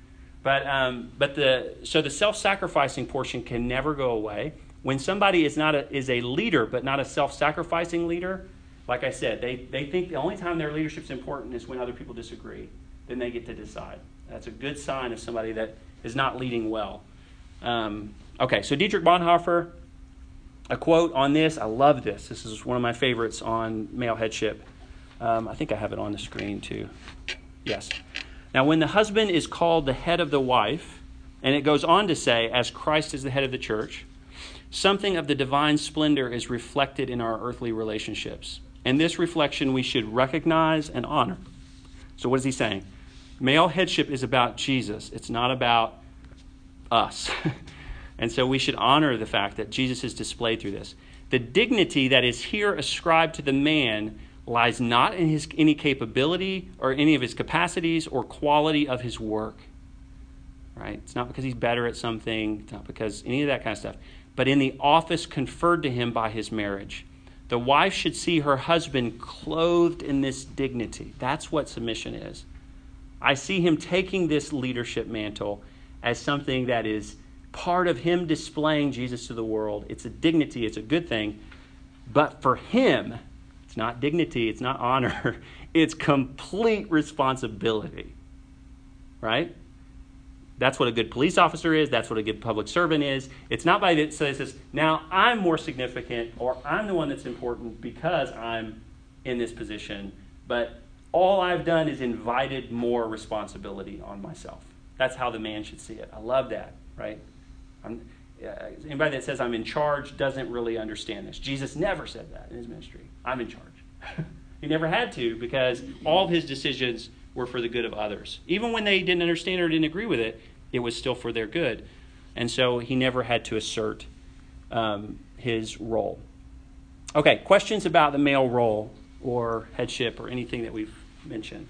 So the self-sacrificing portion can never go away. When somebody is a leader, but not a self-sacrificing leader, like I said, they think the only time their leadership's important is when other people disagree. Then they get to decide. That's a good sign of somebody that is not leading well. So Dietrich Bonhoeffer, a quote on this. I love this. This is one of my favorites on male headship. I think I have it on the screen too. Yes. Now, when the husband is called the head of the wife, and it goes on to say, as Christ is the head of the church, something of the divine splendor is reflected in our earthly relationships. And this reflection we should recognize and honor. So what is he saying? Male headship is about Jesus. It's not about us. And so we should honor the fact that Jesus is displayed through this. The dignity that is here ascribed to the man lies not in any capability or any of his capacities or quality of his work. Right? It's not because he's better at something. It's not because any of that kind of stuff. But in the office conferred to him by his marriage. The wife should see her husband clothed in this dignity. That's what submission is. I see him taking this leadership mantle as something that is part of him displaying Jesus to the world. It's a dignity. It's a good thing. But for him, it's not dignity. It's not honor. It's complete responsibility. Right? That's what a good police officer is. That's what a good public servant is. It's not by that says, now I'm more significant or I'm the one that's important because I'm in this position. But all I've done is invited more responsibility on myself. That's how the man should see it. I love that, right? Anybody that says I'm in charge doesn't really understand this. Jesus never said that in his ministry. I'm in charge. He never had to because all of his decisions were for the good of others. Even when they didn't understand or didn't agree with it, it was still for their good. And so he never had to assert his role. Okay, questions about the male role or headship or anything that we've mentioned?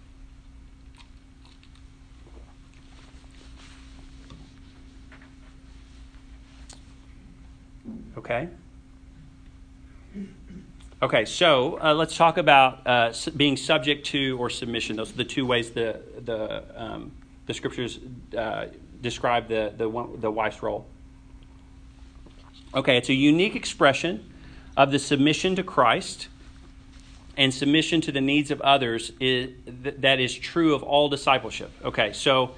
Okay, so let's talk about being subject to or submission. Those are the two ways the scriptures describe the wife's role. Okay, it's a unique expression of the submission to Christ and submission to the needs of others that is true of all discipleship. Okay, so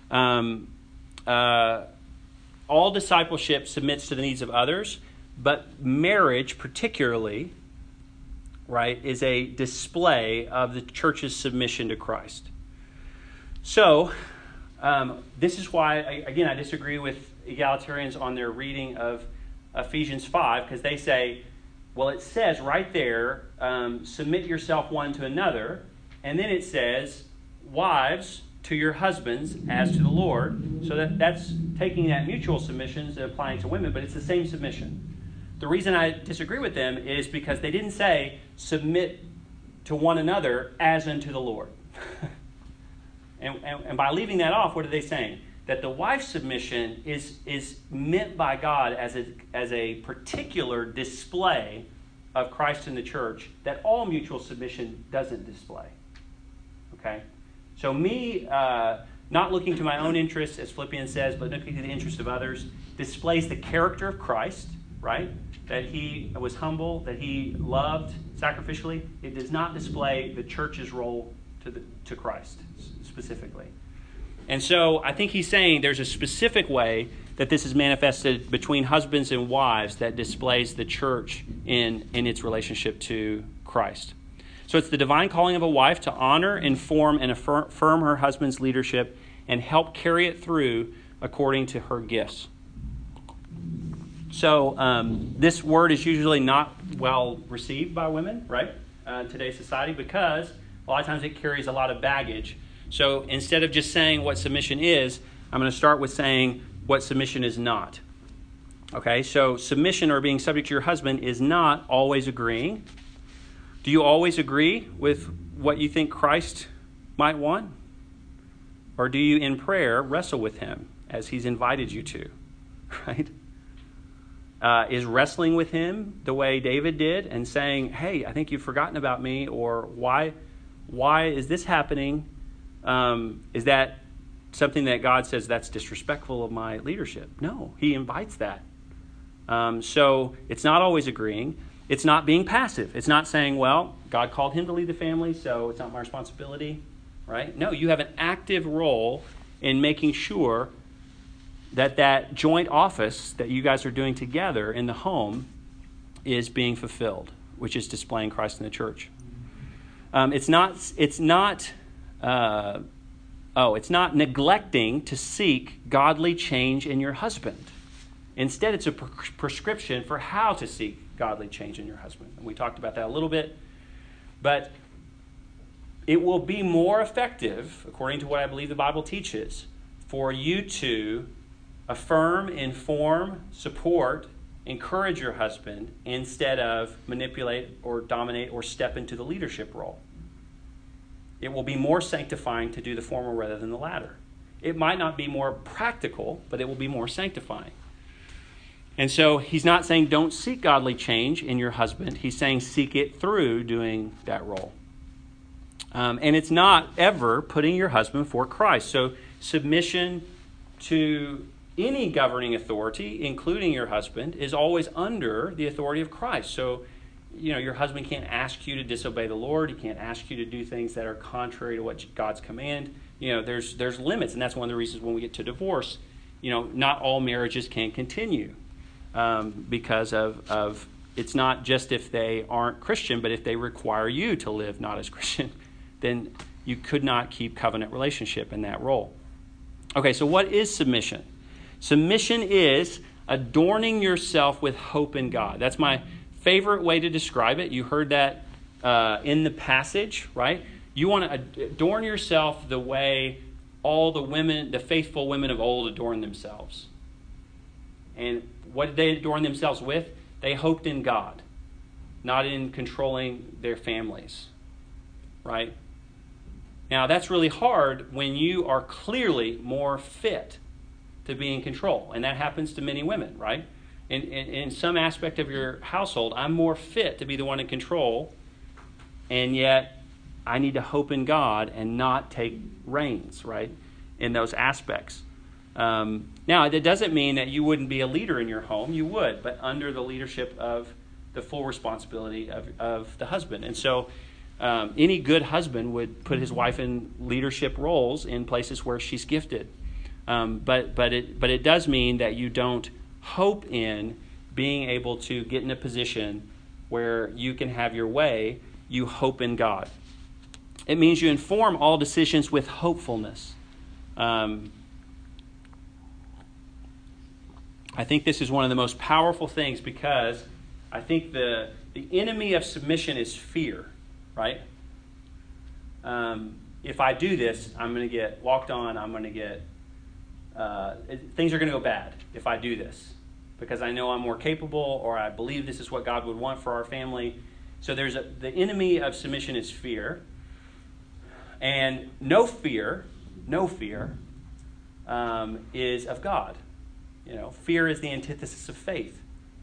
all discipleship submits to the needs of others, but marriage particularly, right, is a display of the church's submission to Christ. So, this is why, again, I disagree with egalitarians on their reading of Ephesians 5, because they say Well, it says right there, submit yourself one to another. And then it says, wives, to your husbands as to the Lord. So that's taking that mutual submission and applying to women, but it's the same submission. The reason I disagree with them is because they didn't say submit to one another as unto the Lord. and by leaving that off, what are they saying? That the wife's submission is meant by God as a particular display of Christ in the church that all mutual submission doesn't display. Okay? So me not looking to my own interests, as Philippians says, but looking to the interest of others, displays the character of Christ, right? That he was humble, that he loved sacrificially. It does not display the church's role to Christ specifically. And so I think he's saying there's a specific way that this is manifested between husbands and wives that displays the church in its relationship to Christ. So it's the divine calling of a wife to honor, inform, and affirm her husband's leadership and help carry it through according to her gifts. So this word is usually not well received by women, right, in today's society, because a lot of times it carries a lot of baggage. So instead of just saying what submission is, I'm going to start with saying what submission is not. Okay, so submission or being subject to your husband is not always agreeing. Do you always agree with what you think Christ might want? Or do you, in prayer, wrestle with him as he's invited you to? Right? Is wrestling with him the way David did and saying, hey, I think you've forgotten about me, or why is this happening? Is that something that God says that's disrespectful of my leadership? No, he invites that. So it's not always agreeing. It's not being passive. It's not saying, well, God called him to lead the family, so it's not my responsibility, right? No, you have an active role in making sure that joint office that you guys are doing together in the home is being fulfilled, which is displaying Christ in the church. It's not neglecting to seek godly change in your husband. Instead, it's a prescription for how to seek godly change in your husband. And we talked about that a little bit. But it will be more effective, according to what I believe the Bible teaches, for you to affirm, inform, support, encourage your husband instead of manipulate or dominate or step into the leadership role. It will be more sanctifying to do the former rather than the latter. It might not be more practical, but it will be more sanctifying. And so he's not saying don't seek godly change in your husband. He's saying seek it through doing that role. And it's not ever putting your husband before Christ. So submission to any governing authority, including your husband, is always under the authority of Christ. So, your husband can't ask you to disobey the Lord. He can't ask you to do things that are contrary to what God's command. There's limits, and that's one of the reasons when we get to divorce, not all marriages can continue because of it's not just if they aren't Christian, but if they require you to live not as Christian, then you could not keep covenant relationship in that role. Okay, so what is submission? Submission is adorning yourself with hope in God. That's my favorite way to describe it. You heard that in the passage, right? You want to adorn yourself the way all the women, the faithful women of old, adorned themselves. And what did they adorn themselves with? They hoped in God, not in controlling their families, right? Now, that's really hard when you are clearly more fit to be in control. And that happens to many women, right? In some aspect of your household, I'm more fit to be the one in control, and yet I need to hope in God and not take reins, right, in those aspects. Now, that doesn't mean that you wouldn't be a leader in your home. You would, but under the leadership of the full responsibility of the husband. And so any good husband would put his wife in leadership roles in places where she's gifted. But it does mean that you don't hope in being able to get in a position where you can have your way. You hope in God. It means you inform all decisions with hopefulness. I think this is one of the most powerful things because I think the enemy of submission is fear, right? If I do this, I'm going to get walked on. I'm going to get things are going to go bad if I do this, because I know I'm more capable, or I believe this is what God would want for our family. So the enemy of submission is fear, and no fear is of God. Fear is the antithesis of faith.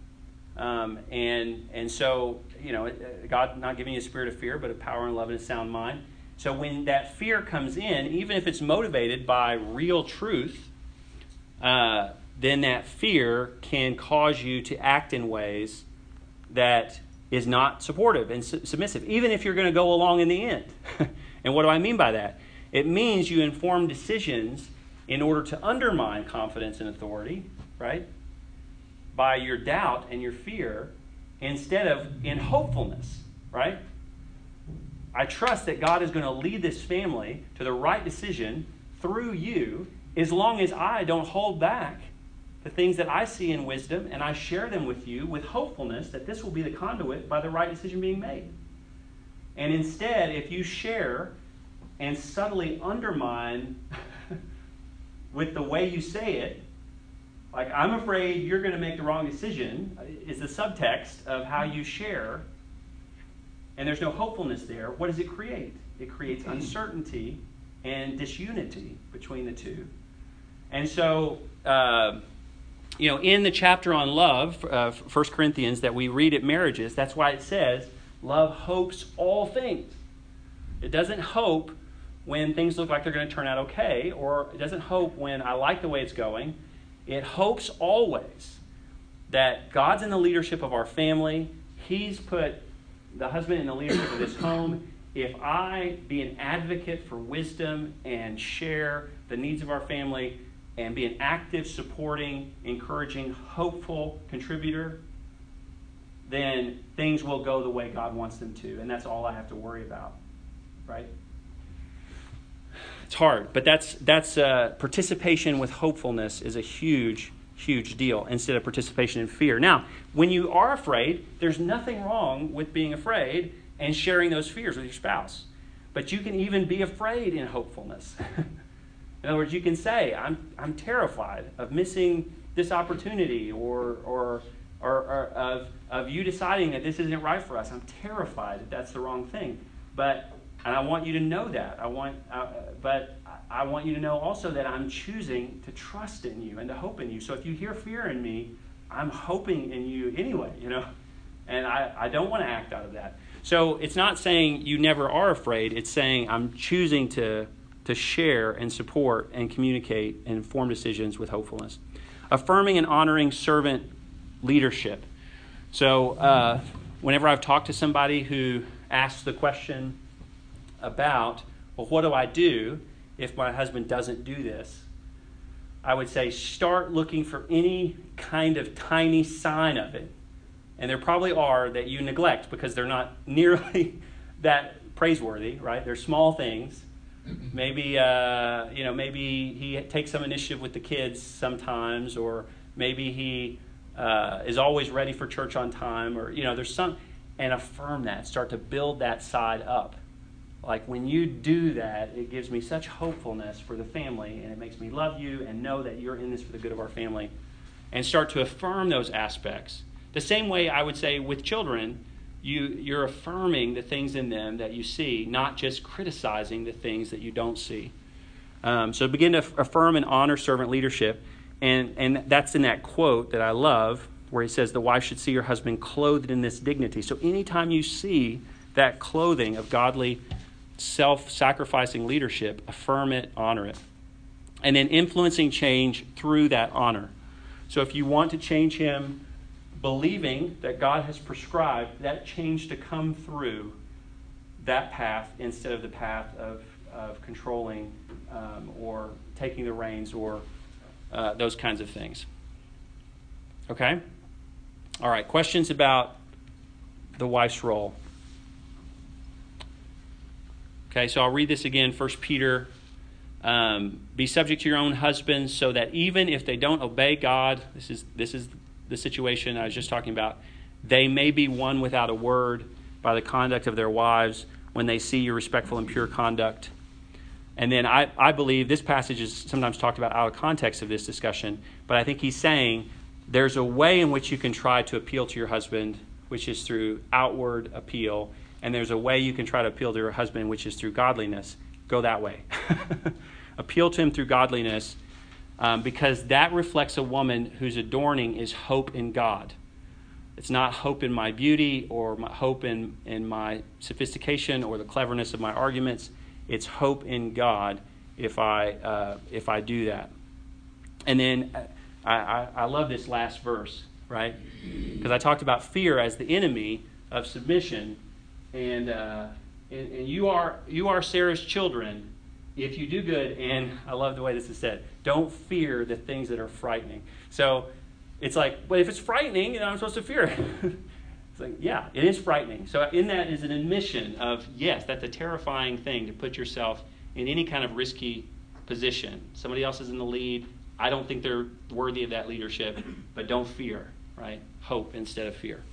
And so, God not giving you a spirit of fear, but of power and love and a sound mind. So when that fear comes in, even if it's motivated by real truth, then that fear can cause you to act in ways that is not supportive and submissive, even if you're going to go along in the end. And what do I mean by that? It means you inform decisions in order to undermine confidence and authority, right? By your doubt and your fear, instead of in hopefulness, right? I trust that God is going to lead this family to the right decision through you, as long as I don't hold back the things that I see in wisdom, and I share them with you with hopefulness that this will be the conduit by the right decision being made. And instead, if you share and subtly undermine with the way you say it, like, I'm afraid you're going to make the wrong decision, is the subtext of how you share, and there's no hopefulness there, what does it create? It creates uncertainty and disunity between the two. And so, in the chapter on love, 1 Corinthians, that we read at marriages, that's why it says, love hopes all things. It doesn't hope when things look like they're going to turn out okay, or it doesn't hope when I like the way it's going. It hopes always that God's in the leadership of our family. He's put the husband in the leadership of this home. If I be an advocate for wisdom and share the needs of our family and be an active, supporting, encouraging, hopeful contributor, then things will go the way God wants them to. And that's all I have to worry about, right? It's hard, but that's participation with hopefulness is a huge, huge deal instead of participation in fear. Now, when you are afraid, there's nothing wrong with being afraid and sharing those fears with your spouse. But you can even be afraid in hopefulness. In other words, you can say, I'm terrified of missing this opportunity, or of you deciding that this isn't right for us. I'm terrified that that's the wrong thing. And I want you to know that. But I want you to know also that I'm choosing to trust in you and to hope in you. So if you hear fear in me, I'm hoping in you anyway, And I don't want to act out of that. So it's not saying you never are afraid. It's saying I'm choosing to share and support and communicate and inform decisions with hopefulness. Affirming and honoring servant leadership. So whenever I've talked to somebody who asks the question about, well, what do I do if my husband doesn't do this? I would say start looking for any kind of tiny sign of it. And there probably are that you neglect because they're not nearly that praiseworthy, right? They're small things. Maybe, maybe he takes some initiative with the kids sometimes, or maybe he is always ready for church on time, or, there's some, and affirm that. Start to build that side up. Like, when you do that, it gives me such hopefulness for the family, and it makes me love you and know that you're in this for the good of our family. And start to affirm those aspects. The same way I would say with children, you're affirming the things in them that you see, not just criticizing the things that you don't see. So begin to affirm and honor servant leadership. And that's in that quote that I love, where he says, the wife should see her husband clothed in this dignity. So anytime you see that clothing of godly, self-sacrificing leadership, affirm it, honor it. And then influencing change through that honor. So if you want to change him, believing that God has prescribed that change to come through that path instead of the path of controlling or taking the reins or those kinds of things. Okay? All right, questions about the wife's role. Okay, so I'll read this again, 1 Peter. Be subject to your own husbands, so that even if they don't obey God, this is the situation I was just talking about, They may be won without a word by the conduct of their wives when they see your respectful and pure conduct. And then I believe this passage is sometimes talked about out of context of this discussion, but I think he's saying there's a way in which you can try to appeal to your husband, which is through outward appeal, and there's a way you can try to appeal to your husband, which is through godliness. Go that way. Appeal to him through godliness, because that reflects a woman whose adorning is hope in God. It's not hope in my beauty or my hope in my sophistication or the cleverness of my arguments. It's hope in God if I do that. And then I love this last verse, right? Because I talked about fear as the enemy of submission, and you are Sarah's children if you do good. And I love the way this is said. Don't fear the things that are frightening. So it's like, well, if it's frightening, I'm supposed to fear it. It's like, yeah, it is frightening. So in that is an admission of, yes, that's a terrifying thing to put yourself in any kind of risky position. Somebody else is in the lead. I don't think they're worthy of that leadership, but don't fear, right? Hope instead of fear.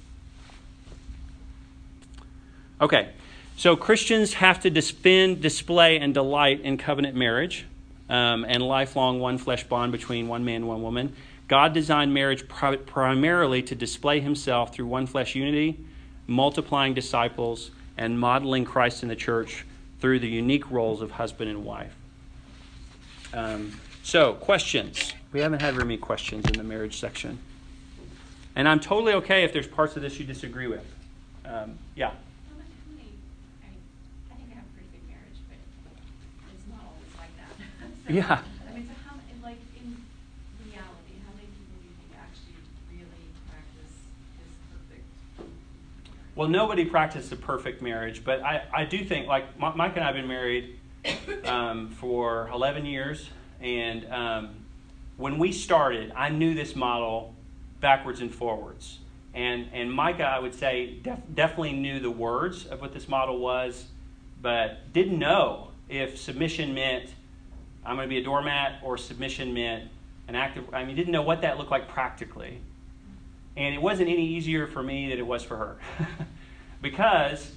Okay, so Christians have to defend, display, and delight in covenant marriage and lifelong one flesh bond between one man and one woman. God designed marriage primarily to display himself through one flesh unity, multiplying disciples, and modeling Christ in the church through the unique roles of husband and wife. So, questions. We haven't had very many questions in the marriage section. And I'm totally okay if there's parts of this you disagree with. Yeah. I think I have a pretty good marriage, but it's not always like that. Yeah. I mean, so how, like in reality, how many people do you think actually really practice this perfect? Well, nobody practiced a perfect marriage, but I do think, like, Mike and I have been married for 11 years, and when we started, I knew this model backwards and forwards. And Micah, I would say, definitely knew the words of what this model was, but didn't know if submission meant I'm going to be a doormat or submission meant an active. I mean, didn't know what that looked like practically. And it wasn't any easier for me than it was for her. Because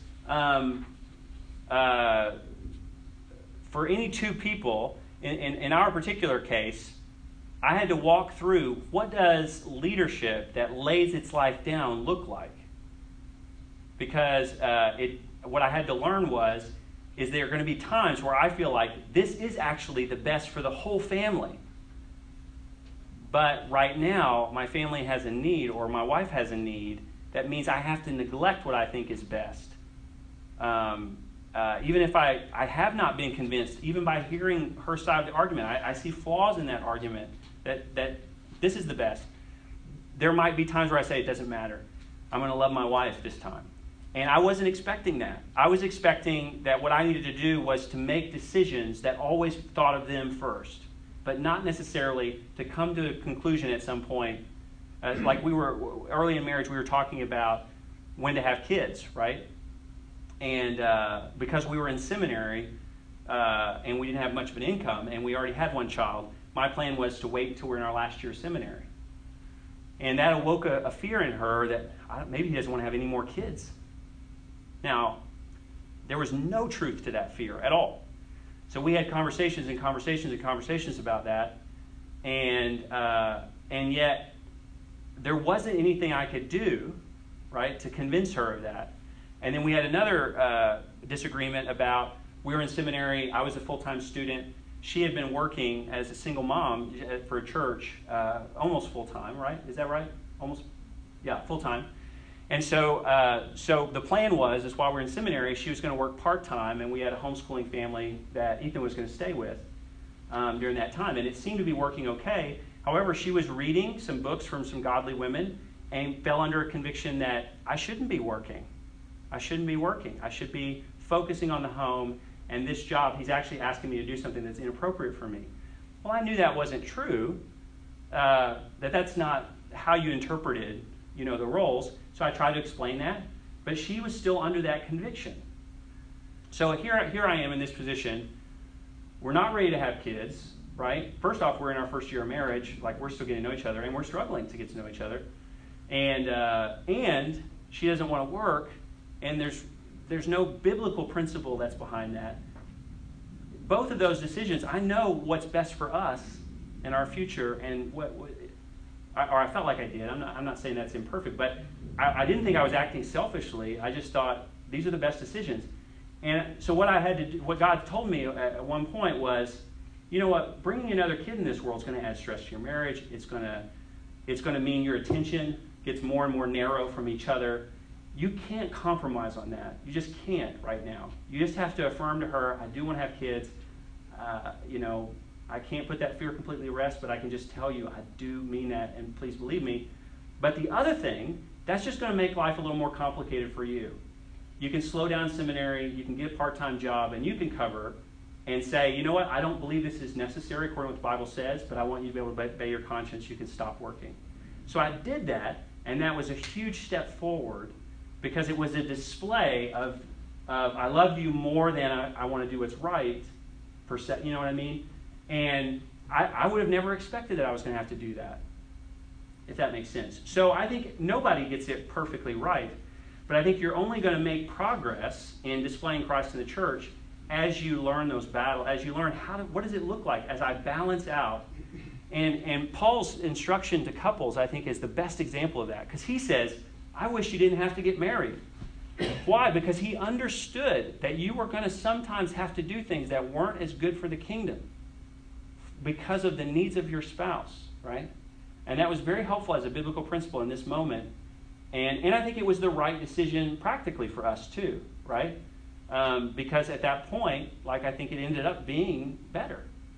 for any two people, in our particular case, I had to walk through what does leadership that lays its life down look like? Because what I had to learn is there are going to be times where I feel like this is actually the best for the whole family. But right now, my family has a need, or my wife has a need, that means I have to neglect what I think is best. Even if I have not been convinced, even by hearing her side of the argument, I see flaws in that argument, that this is the best. There might be times where I say, it doesn't matter. I'm going to love my wife this time. And I wasn't expecting that. I was expecting that what I needed to do was to make decisions that always thought of them first, but not necessarily to come to a conclusion at some point. Like we were, early in marriage, we were talking about when to have kids, right? And because we were in seminary and we didn't have much of an income and we already had one child, my plan was to wait until we're in our last year of seminary. And that awoke a fear in her that maybe he doesn't want to have any more kids. Now, there was no truth to that fear at all. So we had conversations and conversations and conversations about that. And yet, there wasn't anything I could do, right, to convince her of that. And then we had another disagreement about, we were in seminary, I was a full-time student. She had been working as a single mom for a church, almost full-time, right? Is that right? Almost, yeah, full-time. And so the plan was while we were in seminary, she was going to work part-time, and we had a homeschooling family that Ethan was going to stay with during that time. And it seemed to be working okay. However, she was reading some books from some godly women and fell under a conviction that I shouldn't be working. I shouldn't be working. I should be focusing on the home, and this job, he's actually asking me to do something that's inappropriate for me. Well, I knew that wasn't true, that's not how you interpreted, the roles. So I tried to explain that, but she was still under that conviction. So here I am in this position. We're not ready to have kids, right? First off, we're in our first year of marriage, like we're still getting to know each other, and we're struggling to get to know each other. and she doesn't want to work, and there's no biblical principle that's behind that. Both of those decisions, I know what's best for us and our future, and I felt like I did. I'm not saying that's imperfect, but I didn't think I was acting selfishly. I just thought these are the best decisions. And so what I had to do, what God told me at one point was, you know what, bringing another kid in this world is going to add stress to your marriage. It's going to mean your attention gets more and more narrow from each other. You can't compromise on that. You just can't right now. You just have to affirm to her, I do want to have kids. I can't put that fear completely to rest, but I can just tell you I do mean that, and please believe me. But the other thing, that's just going to make life a little more complicated for you. You can slow down seminary, you can get a part-time job, and you can cover and say, you know what, I don't believe this is necessary according to what the Bible says, but I want you to be able to obey your conscience. You can stop working. So I did that, and that was a huge step forward because it was a display of I love you more than I want to do what's right, you know what I mean? And I would have never expected that I was going to have to do that, if that makes sense. So I think nobody gets it perfectly right, but I think you're only going to make progress in displaying Christ in the church as you learn those battles, as you learn what does it look like as I balance out. And Paul's instruction to couples, I think, is the best example of that, because he says, I wish you didn't have to get married. Why? Because he understood that you were going to sometimes have to do things that weren't as good for the kingdom because of the needs of your spouse, right? And that was very helpful as a biblical principle in this moment. And I think it was the right decision practically for us too, right? Because at that point, I think it ended up being better.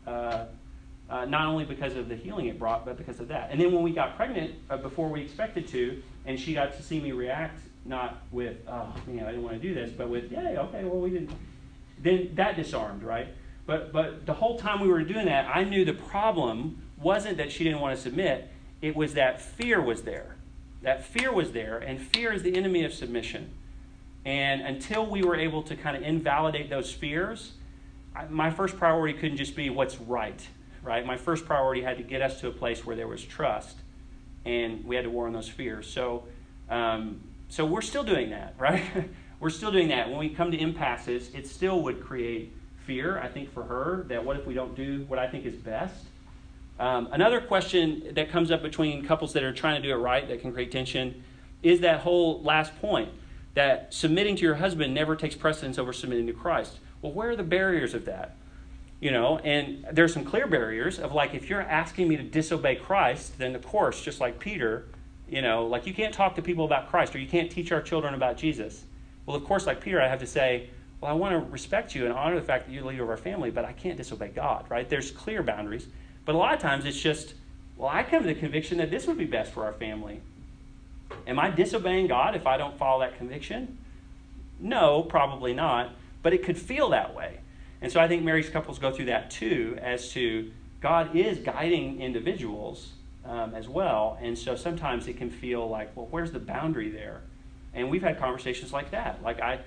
Not only because of the healing it brought, but because of that. And then when we got pregnant, before we expected to, and she got to see me react, not with, I didn't want to do this, but with, yay, okay, well, we didn't. Then that disarmed, right? But the whole time we were doing that, I knew the problem wasn't that she didn't want to submit. It was that fear was there. That fear was there, and fear is the enemy of submission. And until we were able to kind of invalidate those fears, my first priority couldn't just be what's right? My first priority had to get us to a place where there was trust, and we had to war on those fears. So we're still doing that, right? We're still doing that. When we come to impasses, it still would create fear, I think, for her, that what if we don't do what I think is best? Another question that comes up between couples that are trying to do it right that can create tension is that whole last point, that submitting to your husband never takes precedence over submitting to Christ. Well, where are the barriers of that? And there's some clear barriers of if you're asking me to disobey Christ, then of course, just like Peter, you can't talk to people about Christ, or you can't teach our children about Jesus. Well, of course, like Peter, I have to say, well, I want to respect you and honor the fact that you're the leader of our family, but I can't disobey God, right? There's clear boundaries. But a lot of times it's just, well, I come to the conviction that this would be best for our family. Am I disobeying God if I don't follow that conviction? No, probably not. But it could feel that way. And so I think married couples go through that too, as to God is guiding individuals as well. And so sometimes it can feel like, well, where's the boundary there? And we've had conversations like that.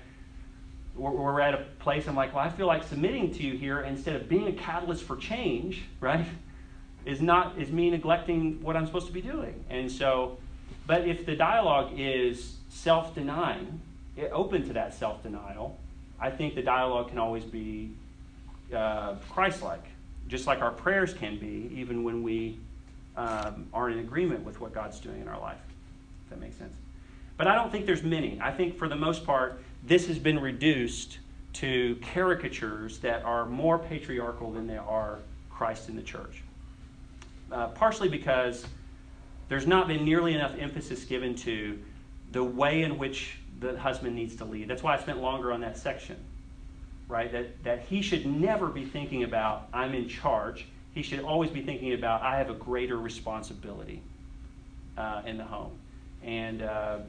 We're at a place, I'm like, well, I feel like submitting to you here instead of being a catalyst for change, right, is me neglecting what I'm supposed to be doing. And so, but if the dialogue is self-denying, open to that self-denial, I think the dialogue can always be Christ-like, just like our prayers can be, even when we aren't in agreement with what God's doing in our life, if that makes sense. But I don't think there's many. I think for the most part, this has been reduced to caricatures that are more patriarchal than they are Christ in the church. Partially because there's not been nearly enough emphasis given to the way in which the husband needs to lead. That's why I spent longer on that section, right? That he should never be thinking about, I'm in charge. He should always be thinking about, I have a greater responsibility in the home. And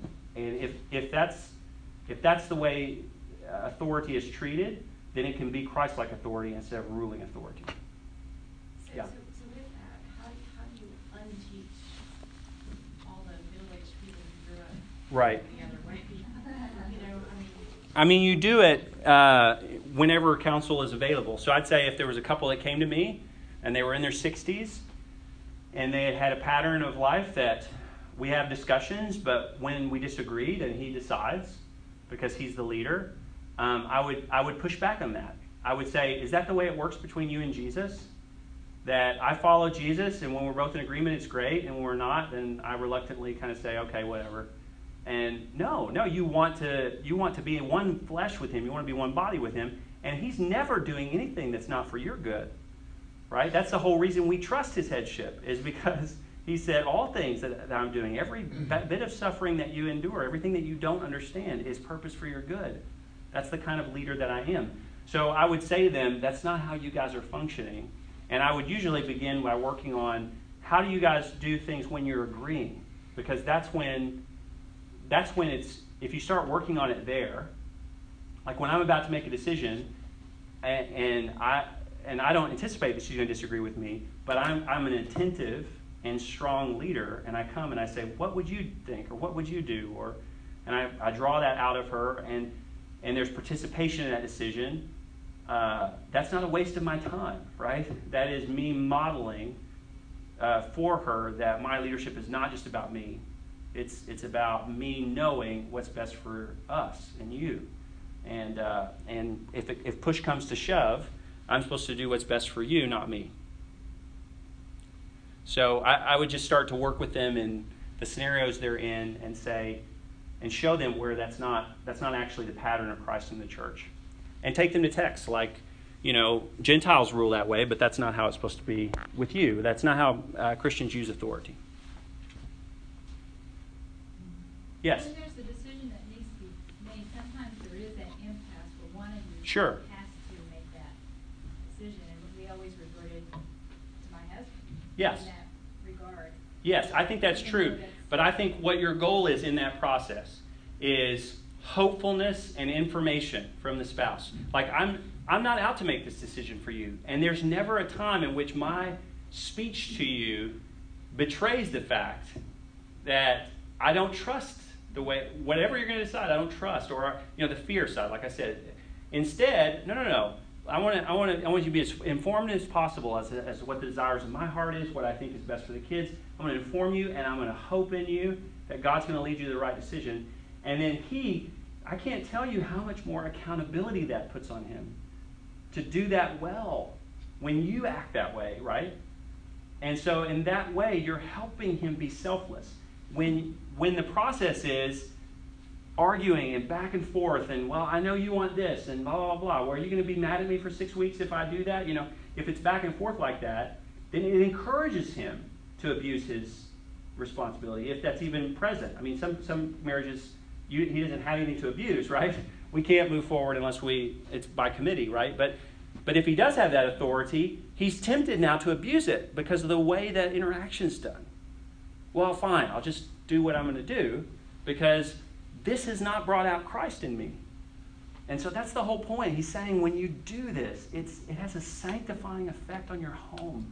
if that's the way authority is treated, then it can be Christ-like authority instead of ruling authority. Yeah. So with that, how do you unteach all the middle-aged people who grew up right the other way? I mean, you do it whenever counsel is available. So I'd say if there was a couple that came to me and they were in their 60s and they had had a pattern of life that we have discussions, but when we disagree, then he decides because he's the leader. I would push back on that. I would say, is that the way it works between you and Jesus? That I follow Jesus, and when we're both in agreement, it's great, and when we're not, then I reluctantly kind of say, okay, whatever. And no, you want to be in one flesh with him. You want to be one body with him, and he's never doing anything that's not for your good, right? That's the whole reason we trust his headship, is because he said all things that I'm doing, every bit of suffering that you endure, everything that you don't understand is purpose for your good. That's the kind of leader that I am. So I would say to them, that's not how you guys are functioning. And I would usually begin by working on, how do you guys do things when you're agreeing? Because that's when it's, if you start working on it there, like when I'm about to make a decision, and I don't anticipate that she's going to disagree with me, but I'm an attentive and strong leader, and I come and I say, what would you think, or what would you do? And I draw that out of her, and there's participation in that decision. That's not a waste of my time, right? That is me modeling for her that my leadership is not just about me. It's about me knowing what's best for us and you. And if push comes to shove, I'm supposed to do what's best for you, not me. So I would just start to work with them in the scenarios they're in and say, and show them where that's not actually the pattern of Christ in the church. And take them to texts like, Gentiles rule that way, but that's not how it's supposed to be with you. That's not how Christians use authority. Yes? When there's a decision that needs to be made, sometimes there is that impasse where one of you Sure. has to make that decision. And we always reverted to my husband Yes. in that regard. Yes, I think that's true. But I think what your goal is in that process is hopefulness and information from the spouse. Like, I'm not out to make this decision for you. And there's never a time in which my speech to you betrays the fact that I don't trust the way, whatever you're going to decide, I don't trust. Or, the fear side, like I said. Instead, no. I want you to be as informed as possible as what the desires of my heart is, what I think is best for the kids. I'm going to inform you, and I'm going to hope in you that God's going to lead you to the right decision. And then I can't tell you how much more accountability that puts on him to do that well when you act that way, right? And so in that way, you're helping him be selfless. When the process is arguing and back and forth and, well, I know you want this and blah, blah, blah. Well, are you going to be mad at me for 6 weeks if I do that? If it's back and forth like that, then it encourages him to abuse his responsibility, if that's even present. I mean, some marriages, he doesn't have anything to abuse, right? We can't move forward unless it's by committee, right? But if he does have that authority, he's tempted now to abuse it because of the way that interaction's done. Well, fine, I'll just do what I'm going to do because this has not brought out Christ in me. And so that's the whole point. He's saying when you do this, it has a sanctifying effect on your home.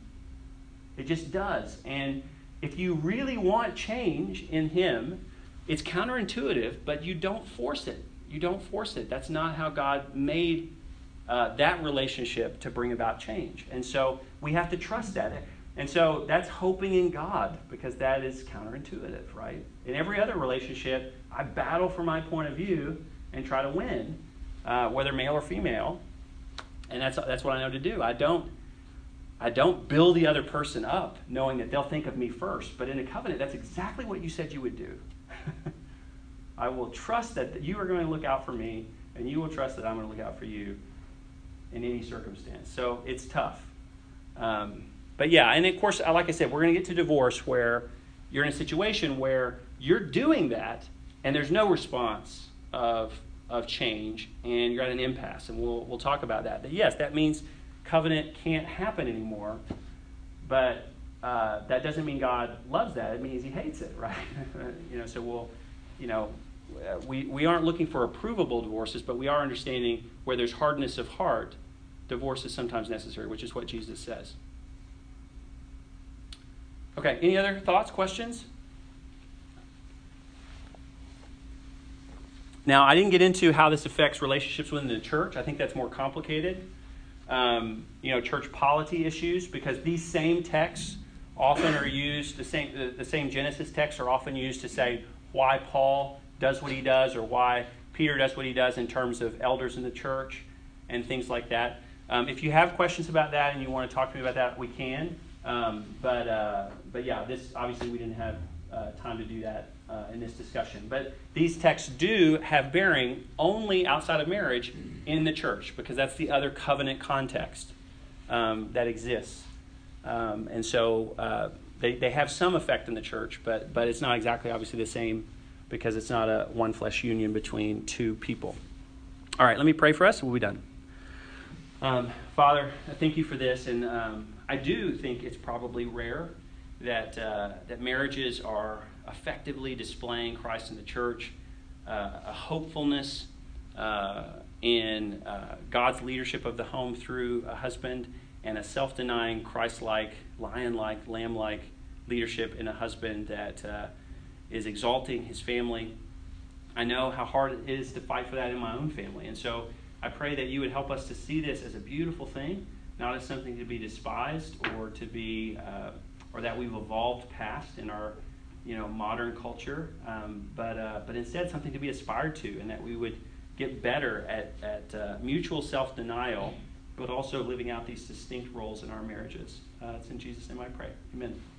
It just does. And if you really want change in him, it's counterintuitive, but you don't force it. You don't force it. That's not how God made that relationship to bring about change. And so we have to trust that. And so that's hoping in God, because that is counterintuitive, right? In every other relationship, I battle for my point of view and try to win, whether male or female. And that's what I know to do. I don't build the other person up knowing that they'll think of me first. But in a covenant, that's exactly what you said you would do. I will trust that you are going to look out for me, and you will trust that I'm going to look out for you in any circumstance. So it's tough. But yeah, and of course, like I said, we're going to get to divorce where you're in a situation where you're doing that, and there's no response of change, and you're at an impasse, and we'll talk about that. But yes, that means covenant can't happen anymore, but that doesn't mean God loves that. It means he hates it, right? So we aren't looking for approvable divorces, but we are understanding where there's hardness of heart, divorce is sometimes necessary, which is what Jesus says. Okay, any other thoughts, questions? Now, I didn't get into how this affects relationships within the church. I think that's more complicated. Church polity issues, because these same texts often are used, the same Genesis texts are often used to say why Paul does what he does or why Peter does what he does in terms of elders in the church and things like that. If you have questions about that and you want to talk to me about that, we can. But yeah, this obviously we didn't have time to do that in this discussion. But these texts do have bearing only outside of marriage in the church, because that's the other covenant context that exists. And so they have some effect in the church, but it's not exactly obviously the same, because it's not a one flesh union between two people. All right, let me pray for us and we'll be done. Father, I thank you for this, and I do think it's probably rare that marriages are effectively displaying Christ in the church, a hopefulness in God's leadership of the home through a husband, and a self-denying, Christ-like, lion-like, lamb-like leadership in a husband that is exalting his family. I know how hard it is to fight for that in my own family, and so I pray that you would help us to see this as a beautiful thing, not as something to be despised or to be, or that we've evolved past in our, modern culture, but instead something to be aspired to, and that we would get better at mutual self-denial, but also living out these distinct roles in our marriages. It's in Jesus' name I pray. Amen.